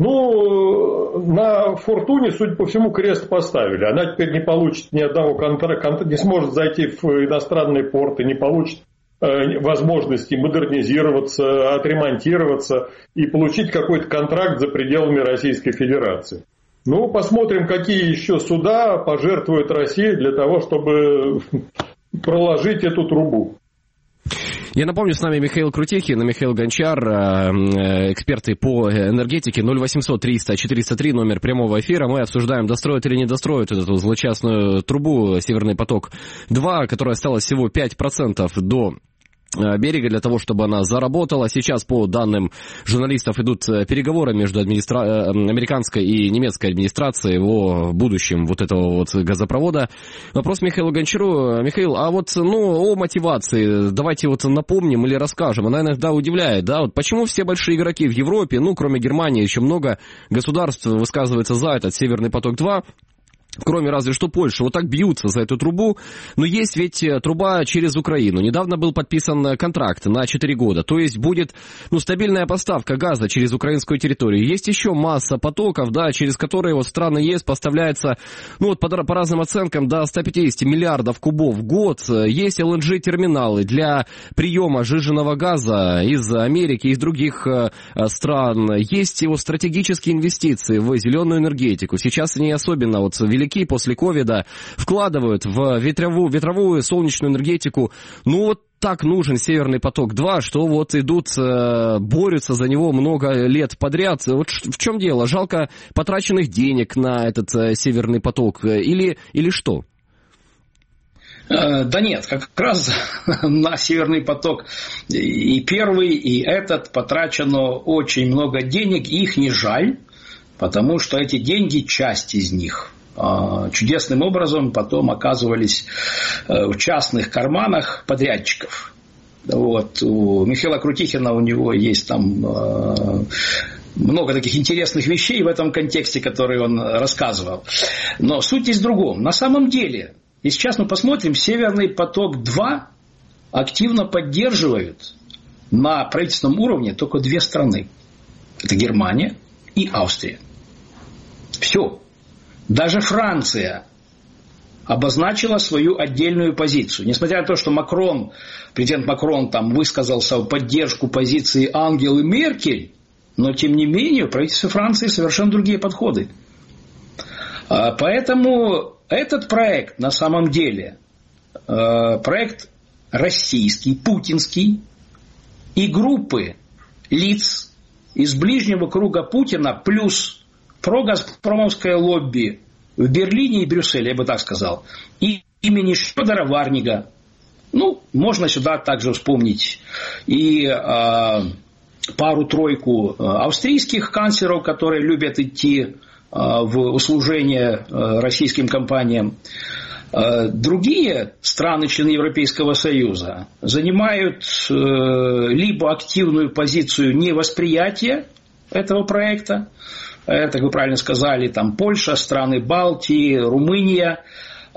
На Фортуне, судя по всему, крест поставили. Она теперь не получит ни одного контракта, не сможет зайти в иностранные порты, не получит возможности модернизироваться, отремонтироваться и получить какой-то контракт за пределами Российской Федерации. Ну, посмотрим, какие еще суда пожертвует Россия для того, чтобы проложить эту трубу. Я напомню, с нами Михаил Крутихин и Михаил Гончар, эксперты по энергетике. 0800-300-403, номер прямого эфира. Мы обсуждаем, достроят или не достроят эту злочастную трубу «Северный поток-2», которая осталась всего 5% до берега для того, чтобы она заработала. Сейчас, по данным журналистов, идут переговоры между американской и немецкой администрацией о будущем вот этого вот газопровода. Вопрос Михаилу Гончару. Михаил, а вот о мотивации давайте вот напомним или расскажем. Она иногда удивляет, да? Вот почему все большие игроки в Европе, кроме Германии, еще много государств высказывается за этот «Северный поток-2», кроме разве что Польши, вот так бьются за эту трубу. Но есть ведь труба через Украину. Недавно был подписан контракт на 4 года. То есть будет стабильная поставка газа через украинскую территорию. Есть еще масса потоков, да, через которые вот страны ЕС поставляется, по разным оценкам, до 150 миллиардов кубов в год. Есть LNG-терминалы для приема сжиженного газа из Америки, из других стран. Есть его стратегические инвестиции в зеленую энергетику. Сейчас они особенно велики после ковида, вкладывают в ветровую солнечную энергетику. Так нужен «Северный поток-2», что идут, борются за него много лет подряд. Вот в чем дело? Жалко потраченных денег на этот «Северный поток» или что? Да нет, как раз на «Северный поток» и первый, и этот потрачено очень много денег, и их не жаль, потому что эти деньги, часть из них, чудесным образом потом оказывались в частных карманах подрядчиков. У Михаила Крутихина, у него есть там много таких интересных вещей в этом контексте, которые он рассказывал. Но суть здесь в другом. На самом деле, и сейчас мы посмотрим, «Северный поток-2» активно поддерживают на правительственном уровне только 2 страны. Это Германия и Австрия. Все. Даже Франция обозначила свою отдельную позицию. Несмотря на то, что президент Макрон там высказался в поддержку позиции Ангелы Меркель, но тем не менее у правительства Франции совершенно другие подходы. Поэтому этот проект на самом деле проект российский, путинский, и группы лиц из ближнего круга Путина плюс прогазпромовское лобби в Берлине и Брюсселе, я бы так сказал, и имени Федора Варнига. Можно сюда также вспомнить и пару-тройку австрийских канцлеров, которые любят идти в услужение российским компаниям. Другие страны, члены Европейского Союза, занимают либо активную позицию невосприятия этого проекта, это, как вы правильно сказали, там Польша, страны Балтии, Румыния.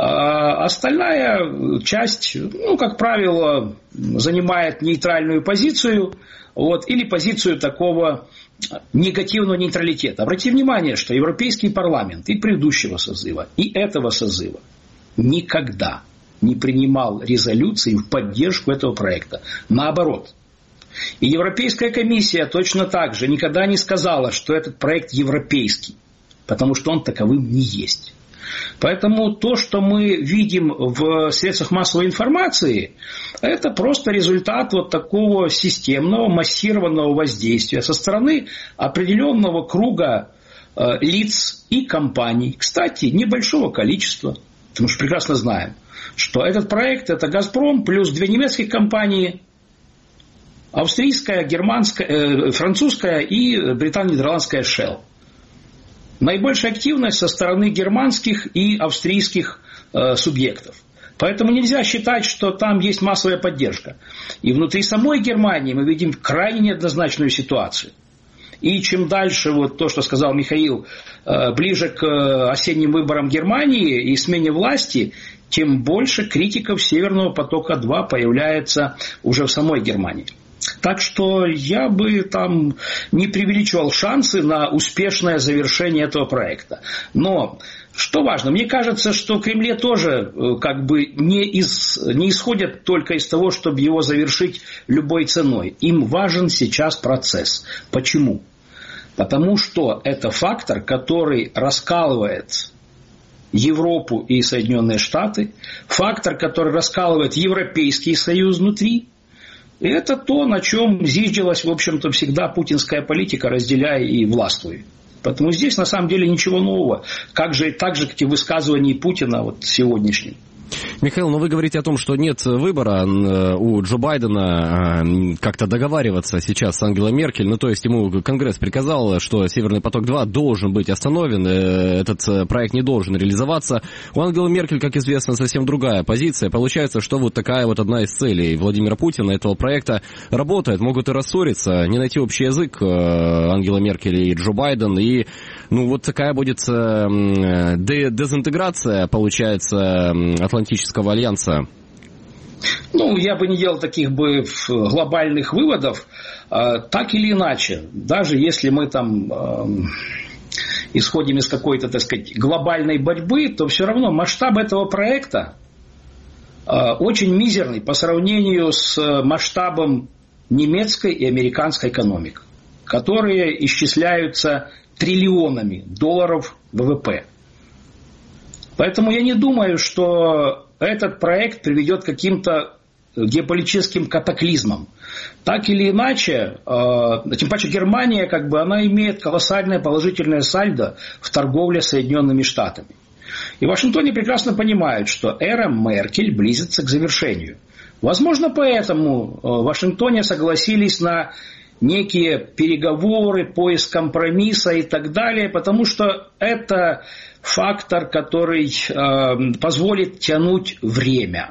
Остальная часть, как правило, занимает нейтральную позицию, или позицию такого негативного нейтралитета. Обратите внимание, что Европейский парламент и предыдущего созыва, и этого созыва никогда не принимал резолюции в поддержку этого проекта. Наоборот. И Европейская комиссия точно так же никогда не сказала, что этот проект европейский, потому что он таковым не есть. Поэтому то, что мы видим в средствах массовой информации, это просто результат такого системного, массированного воздействия со стороны определенного круга лиц и компаний. Кстати, небольшого количества, потому что прекрасно знаем, что этот проект – это «Газпром» плюс 2 немецких компании – австрийская, германская, французская и британо-нидерландская Shell. Наибольшая активность со стороны германских и австрийских субъектов. Поэтому нельзя считать, что там есть массовая поддержка. И внутри самой Германии мы видим крайне неоднозначную ситуацию. И чем дальше, то, что сказал Михаил, ближе к осенним выборам Германии и смене власти, тем больше критиков «Северного потока-2» появляется уже в самой Германии. Так что я бы там не преувеличивал шансы на успешное завершение этого проекта. Но Что важно? Мне кажется, что в Кремле тоже как бы не исходят только из того, чтобы его завершить любой ценой. Им важен сейчас процесс. Почему? Потому что это фактор, который раскалывает Европу и Соединенные Штаты, фактор, который раскалывает Европейский Союз внутри. И это то, на чем зиждилась, в общем-то, всегда путинская политика, разделяя и властвуя. Поэтому здесь на самом деле ничего нового. Так же, как и высказывания Путина вот сегодняшним. Михаил, но вы говорите о том, что нет выбора у Джо Байдена как-то договариваться сейчас с Ангелой Меркель. Ну, то есть ему Конгресс приказал, что Северный поток-2 должен быть остановлен, этот проект не должен реализоваться. У Ангелы Меркель, как известно, совсем другая позиция. Получается, что вот такая вот одна из целей Владимира Путина этого проекта работает. Могут и рассориться, не найти общий язык Ангела Меркель и Джо Байден. И, ну, вот такая будет дезинтеграция, получается, Атлантического альянса. Ну, я бы не делал таких бы глобальных выводов. Так или иначе, даже если мы там исходим из какой-то, так сказать, глобальной борьбы, то все равно масштаб этого проекта очень мизерный по сравнению с масштабом немецкой и американской экономик, которые исчисляются триллионами долларов ВВП. Поэтому я не думаю, что этот проект приведет к каким-то геополитическим катаклизмам. Так или иначе, тем паче Германия, как бы, она имеет колоссальное положительное сальдо в торговле с Соединенными Штатами. И в Вашингтоне прекрасно понимают, что эра Меркель близится к завершению. Возможно, поэтому в Вашингтоне согласились на некие переговоры, поиск компромисса и так далее, потому что это фактор, который позволит тянуть время.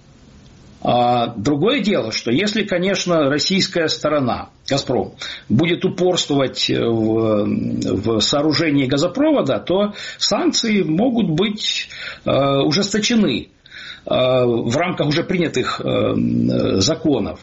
Другое дело, что если, конечно, российская сторона, «Газпром», будет упорствовать в сооружении газопровода, то санкции могут быть ужесточены в рамках уже принятых законов.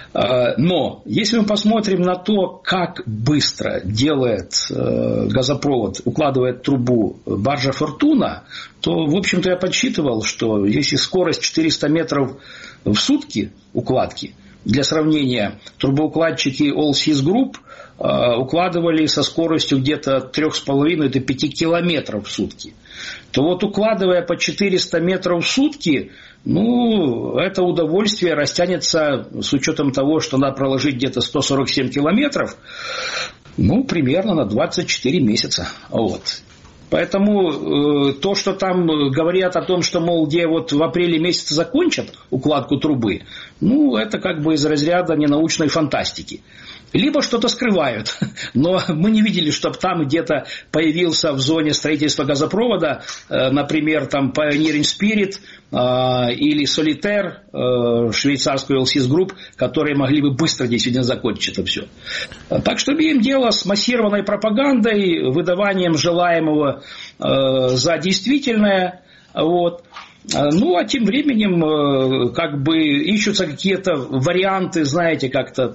Но если мы посмотрим на то, как быстро делает газопровод, укладывает трубу баржа «Фортуна», то, в общем-то, я подсчитывал, что если скорость 400 метров в сутки укладки, для сравнения, трубоукладчики All Seas Group укладывали со скоростью где-то от 3,5 до 5 километров в сутки, то вот укладывая по 400 метров в сутки, ну, это удовольствие растянется с учетом того, что надо проложить где-то 147 километров, ну, примерно на 24 месяца. Вот. Поэтому то, что там говорят о том, что, мол, где вот в апреле месяце закончат укладку трубы, ну, это как бы из разряда ненаучной фантастики. Либо что-то скрывают, но мы не видели, чтобы там где-то появился в зоне строительства газопровода, например, там Pioneering Spirit или Solitaire, швейцарскую All Seas Group, которые могли бы быстро действительно закончить это все. Так что имеем дело с массированной пропагандой, выдаванием желаемого за действительное, вот. Ну, а тем временем, как бы, ищутся какие-то варианты, знаете, как-то,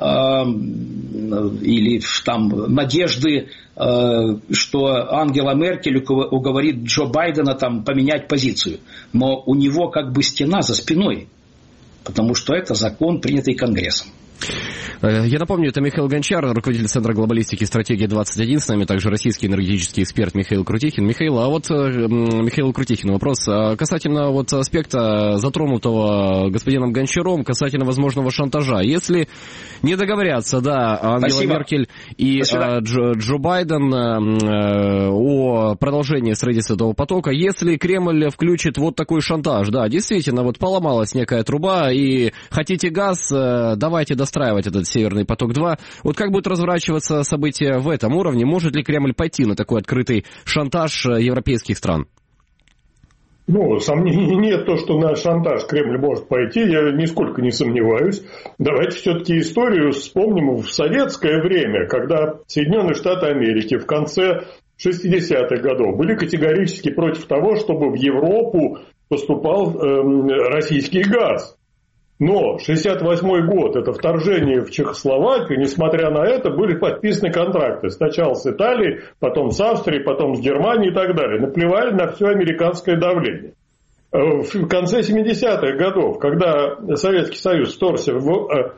или там надежды, что Ангела Меркель уговорит Джо Байдена там поменять позицию. Но у него как бы стена за спиной, потому что это закон, принятый Конгрессом. Я напомню, это Михаил Гончар, руководитель Центра глобалистики и стратегии 21, с нами также российский энергетический эксперт Михаил Крутихин. Михаил, а вот Михаил Крутихин, вопрос касательно вот аспекта, затронутого господином Гончаром, касательно возможного шантажа. Если не договорятся, да, Ангела Меркель и Джо Байден о продолжении строительства этого потока, если Кремль включит вот такой шантаж, да, действительно, вот поломалась некая труба, и хотите газ, давайте достраивать этот Северный поток-2. Вот как будут разворачиваться события в этом уровне? Может ли Кремль пойти на такой открытый шантаж европейских стран? Ну, сомнений нет, то, что на шантаж Кремль может пойти, я нисколько не сомневаюсь. Давайте все-таки историю вспомним в советское время, когда Соединенные Штаты Америки в конце 60-х годов были категорически против того, чтобы в Европу поступал российский газ. Но 1968 год, это вторжение в Чехословакию, несмотря на это, были подписаны контракты. Сначала с Италией, потом с Австрией, потом с Германией и так далее. Наплевали на все американское давление. В конце 70-х годов, когда Советский Союз вторгся в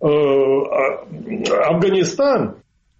Афганистан,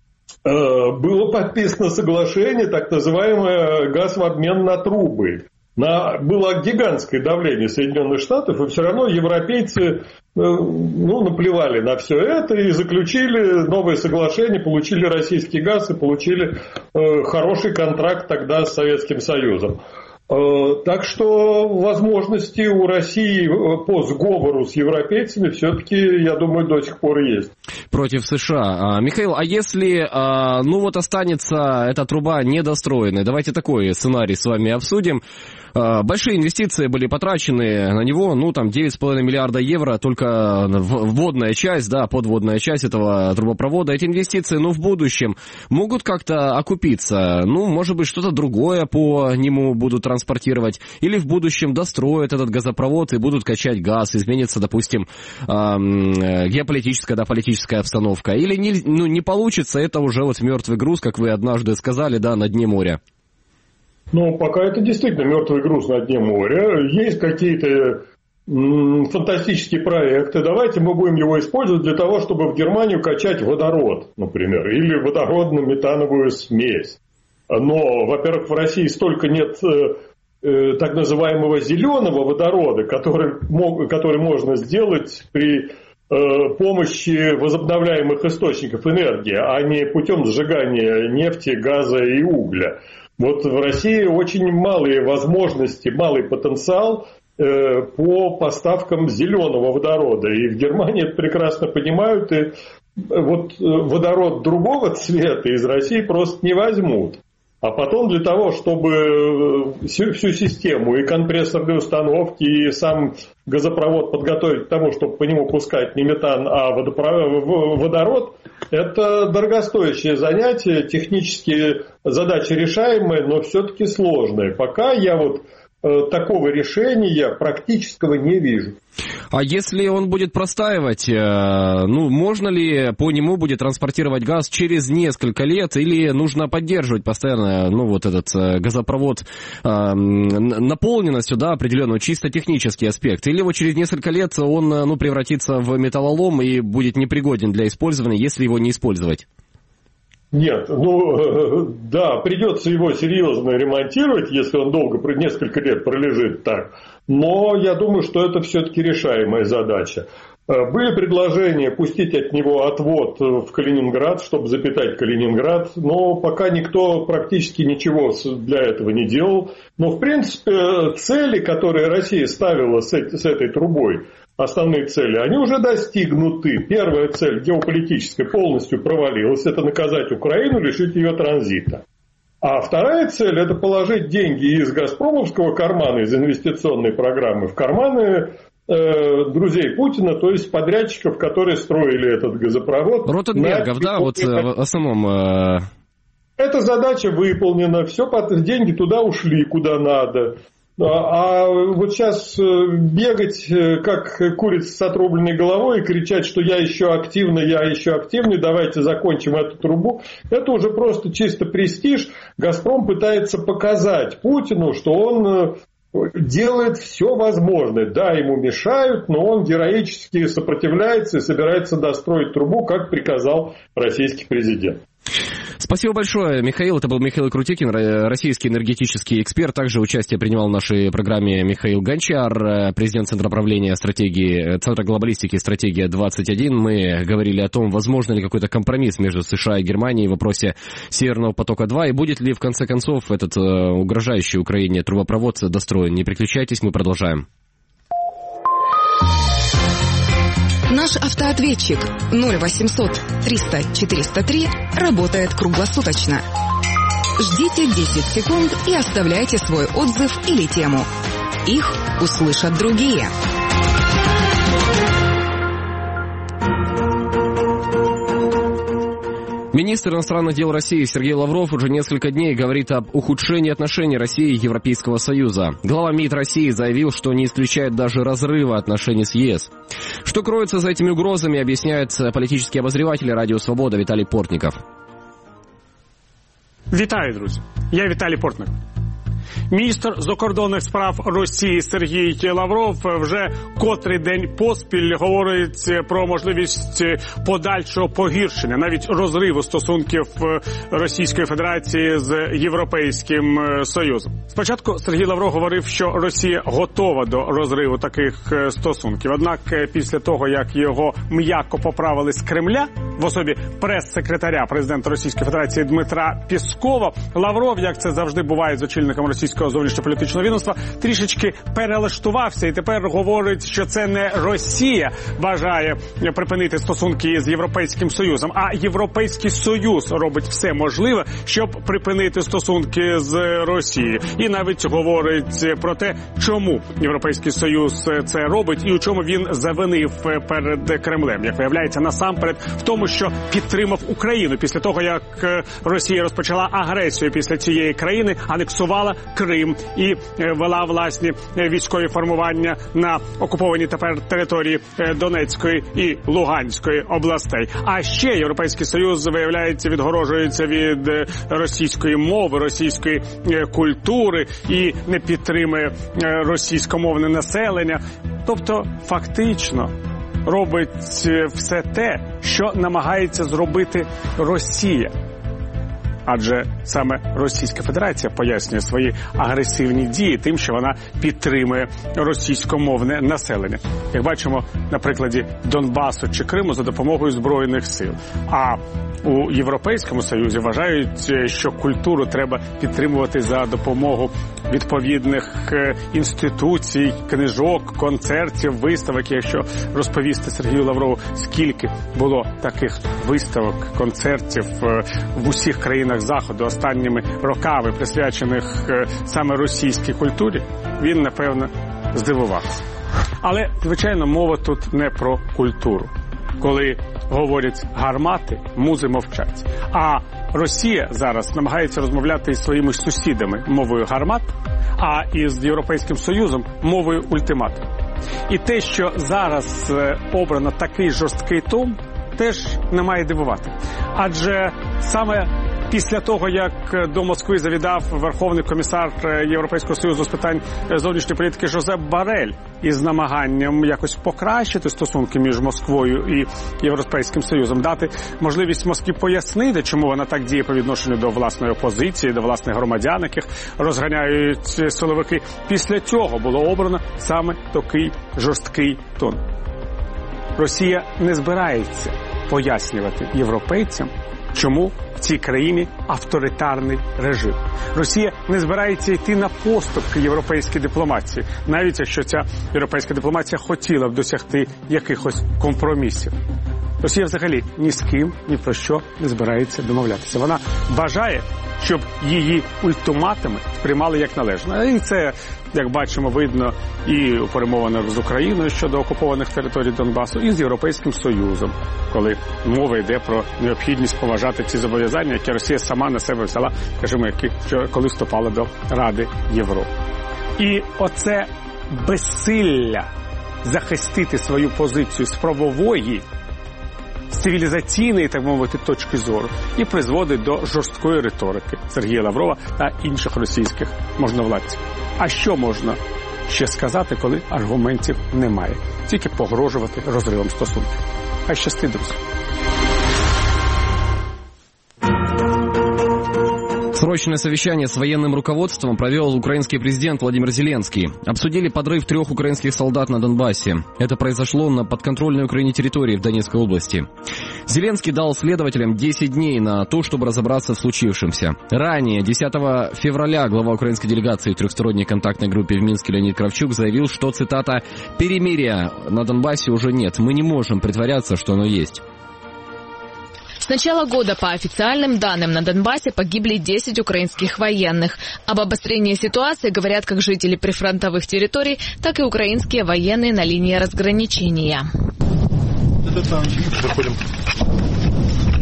было подписано соглашение, так называемое газ в обмен на трубы. Было гигантское давление Соединенных Штатов, и все равно европейцы наплевали на все это и заключили новое соглашение, получили российский газ и получили хороший контракт тогда с Советским Союзом. Так что возможности у России по сговору с европейцами все-таки, я думаю, до сих пор есть. Против США. Михаил, а если останется эта труба недостроенной, давайте такой сценарий с вами обсудим. Большие инвестиции были потрачены на него, 9,5 миллиарда евро, только вводная часть, подводная часть этого трубопровода. Эти инвестиции, в будущем могут как-то окупиться, может быть, что-то другое по нему будут транспортировать, или в будущем достроят этот газопровод и будут качать газ, изменится, допустим, геополитическая, политическая обстановка, или не получится, это уже мертвый груз, как вы однажды сказали, на дне моря. Пока это действительно мертвый груз на дне моря. Есть какие-то фантастические проекты. Давайте мы будем его использовать для того, чтобы в Германию качать водород, например, или водородно-метановую смесь. Но, во-первых, в России столько нет так называемого зеленого водорода, который можно сделать при помощи возобновляемых источников энергии, а не путем сжигания нефти, газа и угля. Вот в России очень малые возможности, малый потенциал по поставкам зеленого водорода. И в Германии это прекрасно понимают. И водород другого цвета из России просто не возьмут. А потом для того, чтобы всю систему, и компрессорные установки, и сам газопровод подготовить к тому, чтобы по нему пускать не метан, а водород, это дорогостоящее занятие, технически задача решаемая, но все-таки сложная. Пока я такого решения практического не вижу. А если он будет простаивать, можно ли по нему будет транспортировать газ через несколько лет, или нужно поддерживать постоянно, этот газопровод наполненностью, определенную, чисто технический аспект, или через несколько лет он, превратится в металлолом и будет непригоден для использования, если его не использовать? Нет, придется его серьезно ремонтировать, если он несколько лет пролежит так. Но я думаю, что это все-таки решаемая задача. Были предложения пустить от него отвод в Калининград, чтобы запитать Калининград, но пока никто практически ничего для этого не делал. Но, в принципе, цели, которые Россия ставила с этой трубой, основные цели, они уже достигнуты. Первая цель геополитическая полностью провалилась. Это наказать Украину, лишить ее транзита. А вторая цель – это положить деньги из газпромовского кармана, из инвестиционной программы, в карманы друзей Путина, то есть подрядчиков, которые строили этот газопровод. Ротенбергов, в основном. Эта задача выполнена, деньги туда ушли, куда надо. А сейчас бегать, как курица с отрубленной головой, и кричать, что я еще активный, давайте закончим эту трубу, это уже просто чисто престиж. «Газпром» пытается показать Путину, что он делает все возможное. Да, ему мешают, но он героически сопротивляется и собирается достроить трубу, как приказал российский президент. Спасибо большое, Михаил. Это был Михаил Крутикин, российский энергетический эксперт. Также участие принимал в нашей программе Михаил Гончар, президент Центра правления Центра глобалистики «Стратегия-21». Мы говорили о том, возможно ли какой-то компромисс между США и Германией в вопросе Северного потока-2, и будет ли в конце концов этот угрожающий Украине трубопровод достроен. Не переключайтесь, мы продолжаем. Наш автоответчик 0800 300 403 работает круглосуточно. Ждите 10 секунд и оставляйте свой отзыв или тему. Их услышат другие. Меня Министр иностранных дел России Сергей Лавров уже несколько дней говорит об ухудшении отношений России и Европейского Союза. Глава МИД России заявил, что не исключает даже разрыва отношений с ЕС. Что кроется за этими угрозами, объясняет политический обозреватель Радио Свобода Виталий Портников. Вітаю, друзі. Я Віталій Портников. Міністр закордонних справ Росії Сергій Лавров вже котрий день поспіль говорить про можливість подальшого погіршення, навіть розриву стосунків Російської Федерації з Європейським Союзом. Спочатку Сергій Лавров говорив, що Росія готова до розриву таких стосунків. Однак після того, як його м'яко поправили з Кремля в особі прес-секретаря президента Російської Федерації Дмитра Пєскова, Лавров, як це завжди буває з очільником російського зовнішньополітичного відомства, трішечки перелаштувався і тепер говорить, що це не Росія бажає припинити стосунки з Європейським Союзом, а Європейський Союз робить все можливе, щоб припинити стосунки з Росією. І навіть говорить про те, чому Європейський Союз це робить і у чому він завинив перед Кремлем. Як виявляється, насамперед в тому, що підтримав Україну після того, як Росія розпочала агресію після цієї країни, анексувала Крим і вела власні військові формування на окуповані тепер території Донецької і Луганської областей. А ще Європейський Союз, виявляється, відгорожується від російської мови, російської культури і не підтримує російськомовне населення. Тобто, фактично, робить все те, що намагається зробити Росія. Адже саме Російська Федерація пояснює свої агресивні дії тим, що вона підтримує російськомовне населення. Як бачимо на прикладі Донбасу чи Криму за допомогою Збройних сил. А у Європейському Союзі вважають, що культуру треба підтримувати за допомогою відповідних інституцій, книжок, концертів, виставок. Якщо розповісти Сергію Лаврову, скільки було таких виставок, концертів в усіх країнах Заходу останніми роками, присвячених саме російській культурі, він, напевно, здивувався. Але, звичайно, мова тут не про культуру. Коли говорять гармати, музи мовчать. А Росія зараз намагається розмовляти із своїми сусідами мовою гармат, а із Європейським Союзом мовою ультиматум. І те, що зараз обрано такий жорсткий тон, теж не має дивувати. Адже саме після того, як до Москви завідав Верховний комісар Європейського Союзу з питань зовнішньої політики Жозеп Борель із намаганням якось покращити стосунки між Москвою і Європейським Союзом, дати можливість Москві пояснити, чому вона так діє по відношенню до власної опозиції, до власних громадян, яких розганяють силовики. Після цього було обрано саме такий жорсткий тон. Росія не збирається пояснювати європейцям, чому в цій країні авторитарний режим. Росія не збирається йти на поступки європейській дипломатії, навіть якщо ця європейська дипломатія хотіла б досягти якихось компромісів. Росія взагалі ні з ким, ні про що не збирається домовлятися. Вона бажає, щоб її ультиматуми сприймали як належно. І це, як бачимо, видно і у перемовинах з Україною щодо окупованих територій Донбасу, і з Європейським Союзом, коли мова йде про необхідність поважати ці зобов'язання, які Росія сама на себе взяла, скажімо, коли вступала до Ради Європи. І оце безсилля захистити свою позицію з правової, з цивілізаційної, так мовити, точки зору, і призводить до жорсткої риторики Сергія Лаврова та інших російських можновладців. А що можна ще сказати, коли аргументів немає? Тільки погрожувати розривом стосунків. Хай щастить, друзі. Срочное совещание с военным руководством провел украинский президент Владимир Зеленский. Обсудили подрыв 3 украинских солдат на Донбассе. Это произошло на подконтрольной Украине территории в Донецкой области. Зеленский дал следователям 10 дней на то, чтобы разобраться в случившемся. Ранее, 10 февраля, глава украинской делегации в трехсторонней контактной группе в Минске Леонид Кравчук заявил, что, цитата, «перемирия на Донбассе уже нет. Мы не можем притворяться, что оно есть». С начала года, по официальным данным, на Донбассе погибли 10 украинских военных. Об обострении ситуации говорят как жители прифронтовых территорий, так и украинские военные на линии разграничения. Заходим.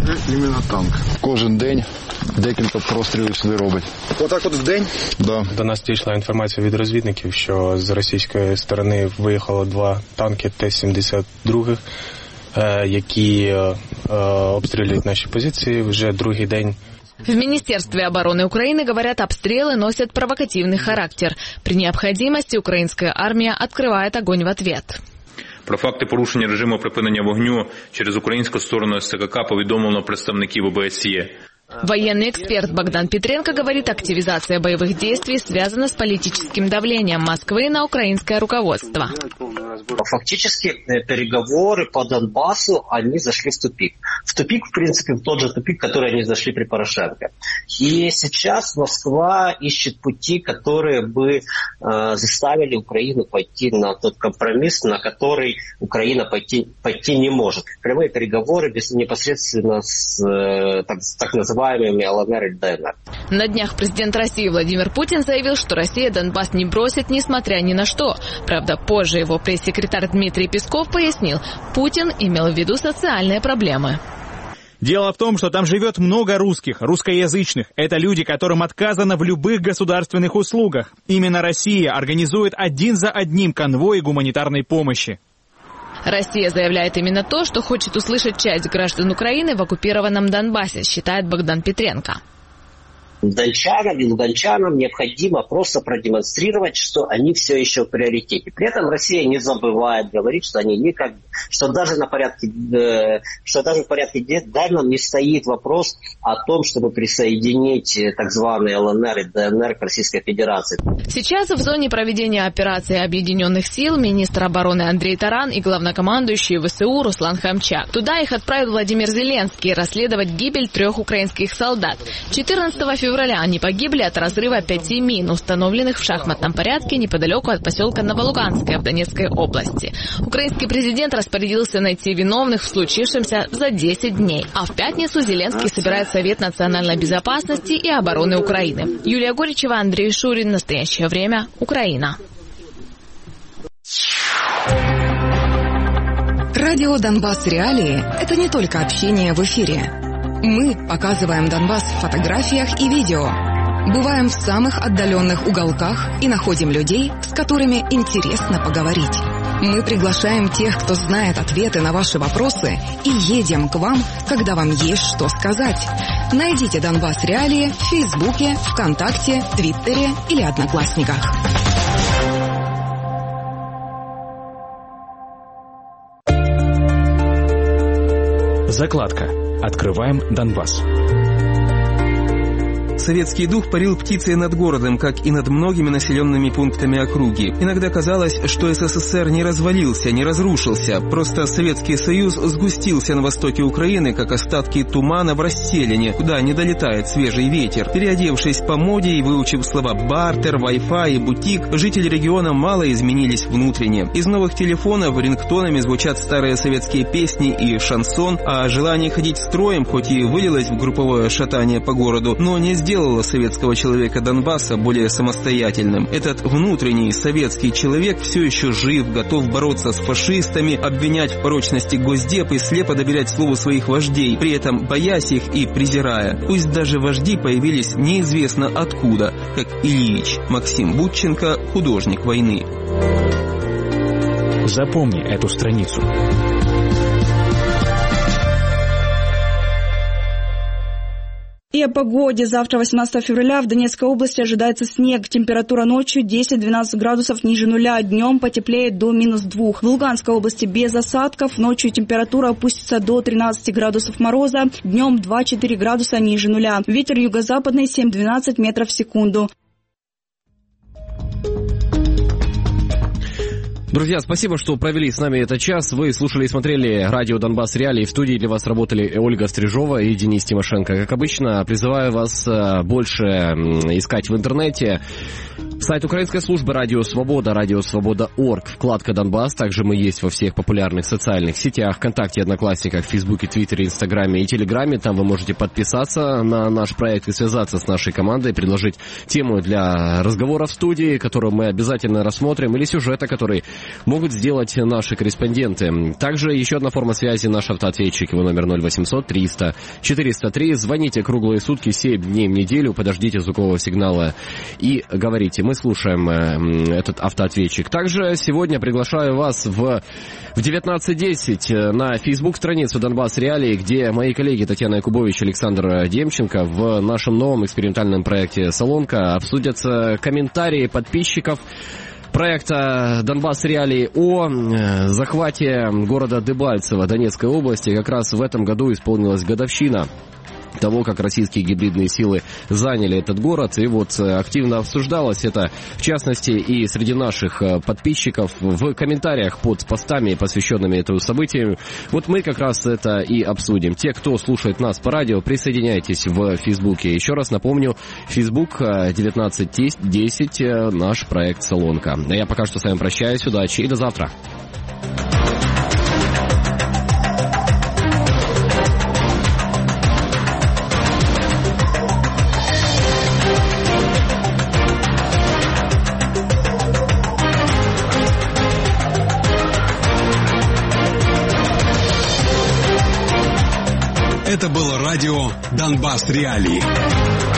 Іменно танк. Кожен день декілька прострілів сюди робить. Отак от в день? Да. До нас дійшла інформація від розвідників, що з російської сторони виїхало 2 танки Т-72, які обстрілюють наші позиції вже другий день. В Министерстве обороны Украины говорят, обстрелы носят провокативный характер. При необходимости украинская армия открывает огонь в ответ. Про факти порушення режиму припинення вогню через українську сторону СЦКК повідомлено представників ОБСЄ. Военный эксперт Богдан Петренко говорит, активизация боевых действий связана с политическим давлением Москвы на украинское руководство. Фактически переговоры по Донбассу, они зашли в тупик. В тупик, в принципе, в тот же тупик, в который они зашли при Порошенко. И сейчас Москва ищет пути, которые бы заставили Украину пойти на тот компромисс, на который Украина пойти не может. Прямые переговоры непосредственно с так называемыми ЛНР и ДНР. На днях президент России Владимир Путин заявил, что Россия Донбасс не бросит, несмотря ни на что. Правда, позже его пресс-секретарь Дмитрий Песков пояснил, Путин имел в виду социальные проблемы. Дело в том, что там живет много русских, русскоязычных. Это люди, которым отказано в любых государственных услугах. Именно Россия организует один за одним конвои гуманитарной помощи. Россия заявляет именно то, что хочет услышать часть граждан Украины в оккупированном Донбассе, считает Богдан Петренко. Дончанам и луганчанам необходимо просто продемонстрировать, что они все еще в приоритете. При этом Россия не забывает говорить, что они что даже в порядке данном не стоит вопрос о том, чтобы присоединить так званые ЛНР и ДНР к Российской Федерации. Сейчас в зоне проведения операции Объединенных сил министр обороны Андрей Таран и главнокомандующий ВСУ Руслан Хамчак. Туда их отправил Владимир Зеленский расследовать гибель 3 украинских солдат. 14 февраля они погибли от разрыва 5 мин, установленных в шахматном порядке неподалеку от поселка Новолуганское в Донецкой области. Украинский президент распорядился найти виновных в случившемся за 10 дней. А в пятницу Зеленский собирает Совет национальной безопасности и обороны Украины. Юлия Горичева, Андрей Шурин. Настоящее время. Украина. Радио «Донбасс. Реалии» — это не только общение в эфире. Мы показываем Донбасс в фотографиях и видео. Бываем в самых отдаленных уголках и находим людей, с которыми интересно поговорить. Мы приглашаем тех, кто знает ответы на ваши вопросы, и едем к вам, когда вам есть что сказать. Найдите «Донбасс. Реалии» в Фейсбуке, ВКонтакте, Твиттере или Одноклассниках. Закладка. Открываем Донбасс. Советский дух парил птицей над городом, как и над многими населенными пунктами округи. Иногда казалось, что СССР не развалился, не разрушился, просто Советский Союз сгустился на востоке Украины, как остатки тумана в расселине, куда не долетает свежий ветер. Переодевшись по моде и выучив слова «бартер», «вай-фай» и «бутик», жители региона мало изменились внутренне. Из новых телефонов рингтонами звучат старые советские песни и шансон, а желание ходить строем, хоть и вылилось в групповое шатание по городу, но не сделало советского человека Донбасса более самостоятельным. Этот внутренний советский человек все еще жив, готов бороться с фашистами, обвинять в порочности Госдеп и слепо доверять слову своих вождей, при этом боясь их и презирая. Пусть даже вожди появились неизвестно откуда, как Ильич, Максим Будченко, художник войны. Запомни эту страницу. И о погоде. Завтра, 18 февраля, в Донецкой области ожидается снег. Температура ночью 10-12 градусов ниже нуля. Днем потеплеет до -2. В Луганской области без осадков. Ночью температура опустится до 13 градусов мороза. Днем 2-4 градуса ниже нуля. Ветер юго-западный 7-12 метров в секунду. Друзья, спасибо, что провели с нами этот час. Вы слушали и смотрели радио «Донбасс. Реалии». В студии для вас работали Ольга Стрижова и Денис Тимошенко. Как обычно, призываю вас больше искать в интернете сайт украинской службы «Радио Свобода», радиосвобода.орг, вкладка «Донбасс». Также мы есть во всех популярных социальных сетях, ВКонтакте, Одноклассниках, Фейсбуке, Твиттере, Инстаграме и Телеграме. Там вы можете подписаться на наш проект и связаться с нашей командой, предложить тему для разговора в студии, которую мы обязательно рассмотрим, или сюжета, который могут сделать наши корреспонденты. Также еще одна форма связи, наш автоответчик, его номер 0800 300 403. Звоните круглые сутки, 7 дней в неделю, подождите звукового сигнала и говорите. Мы слушаем этот автоответчик. Также сегодня приглашаю вас в 19:10 на Facebook-страницу «Донбасс Реалии», где мои коллеги Татьяна Якубович и Александр Демченко в нашем новом экспериментальном проекте «Солонка» обсудят комментарии подписчиков проекта «Донбасс Реалии» о захвате города Дебальцево Донецкой области. Как раз в этом году исполнилась годовщина того, как российские гибридные силы заняли этот город. И вот активно обсуждалось это, в частности, и среди наших подписчиков в комментариях под постами, посвященными этому событию. Вот мы как раз это и обсудим. Те, кто слушает нас по радио, присоединяйтесь в Фейсбуке. Еще раз напомню, Фейсбук 19:10, наш проект «Солонка». А я пока что с вами прощаюсь. Удачи и до завтра. Это было радио «Донбасс Реалии».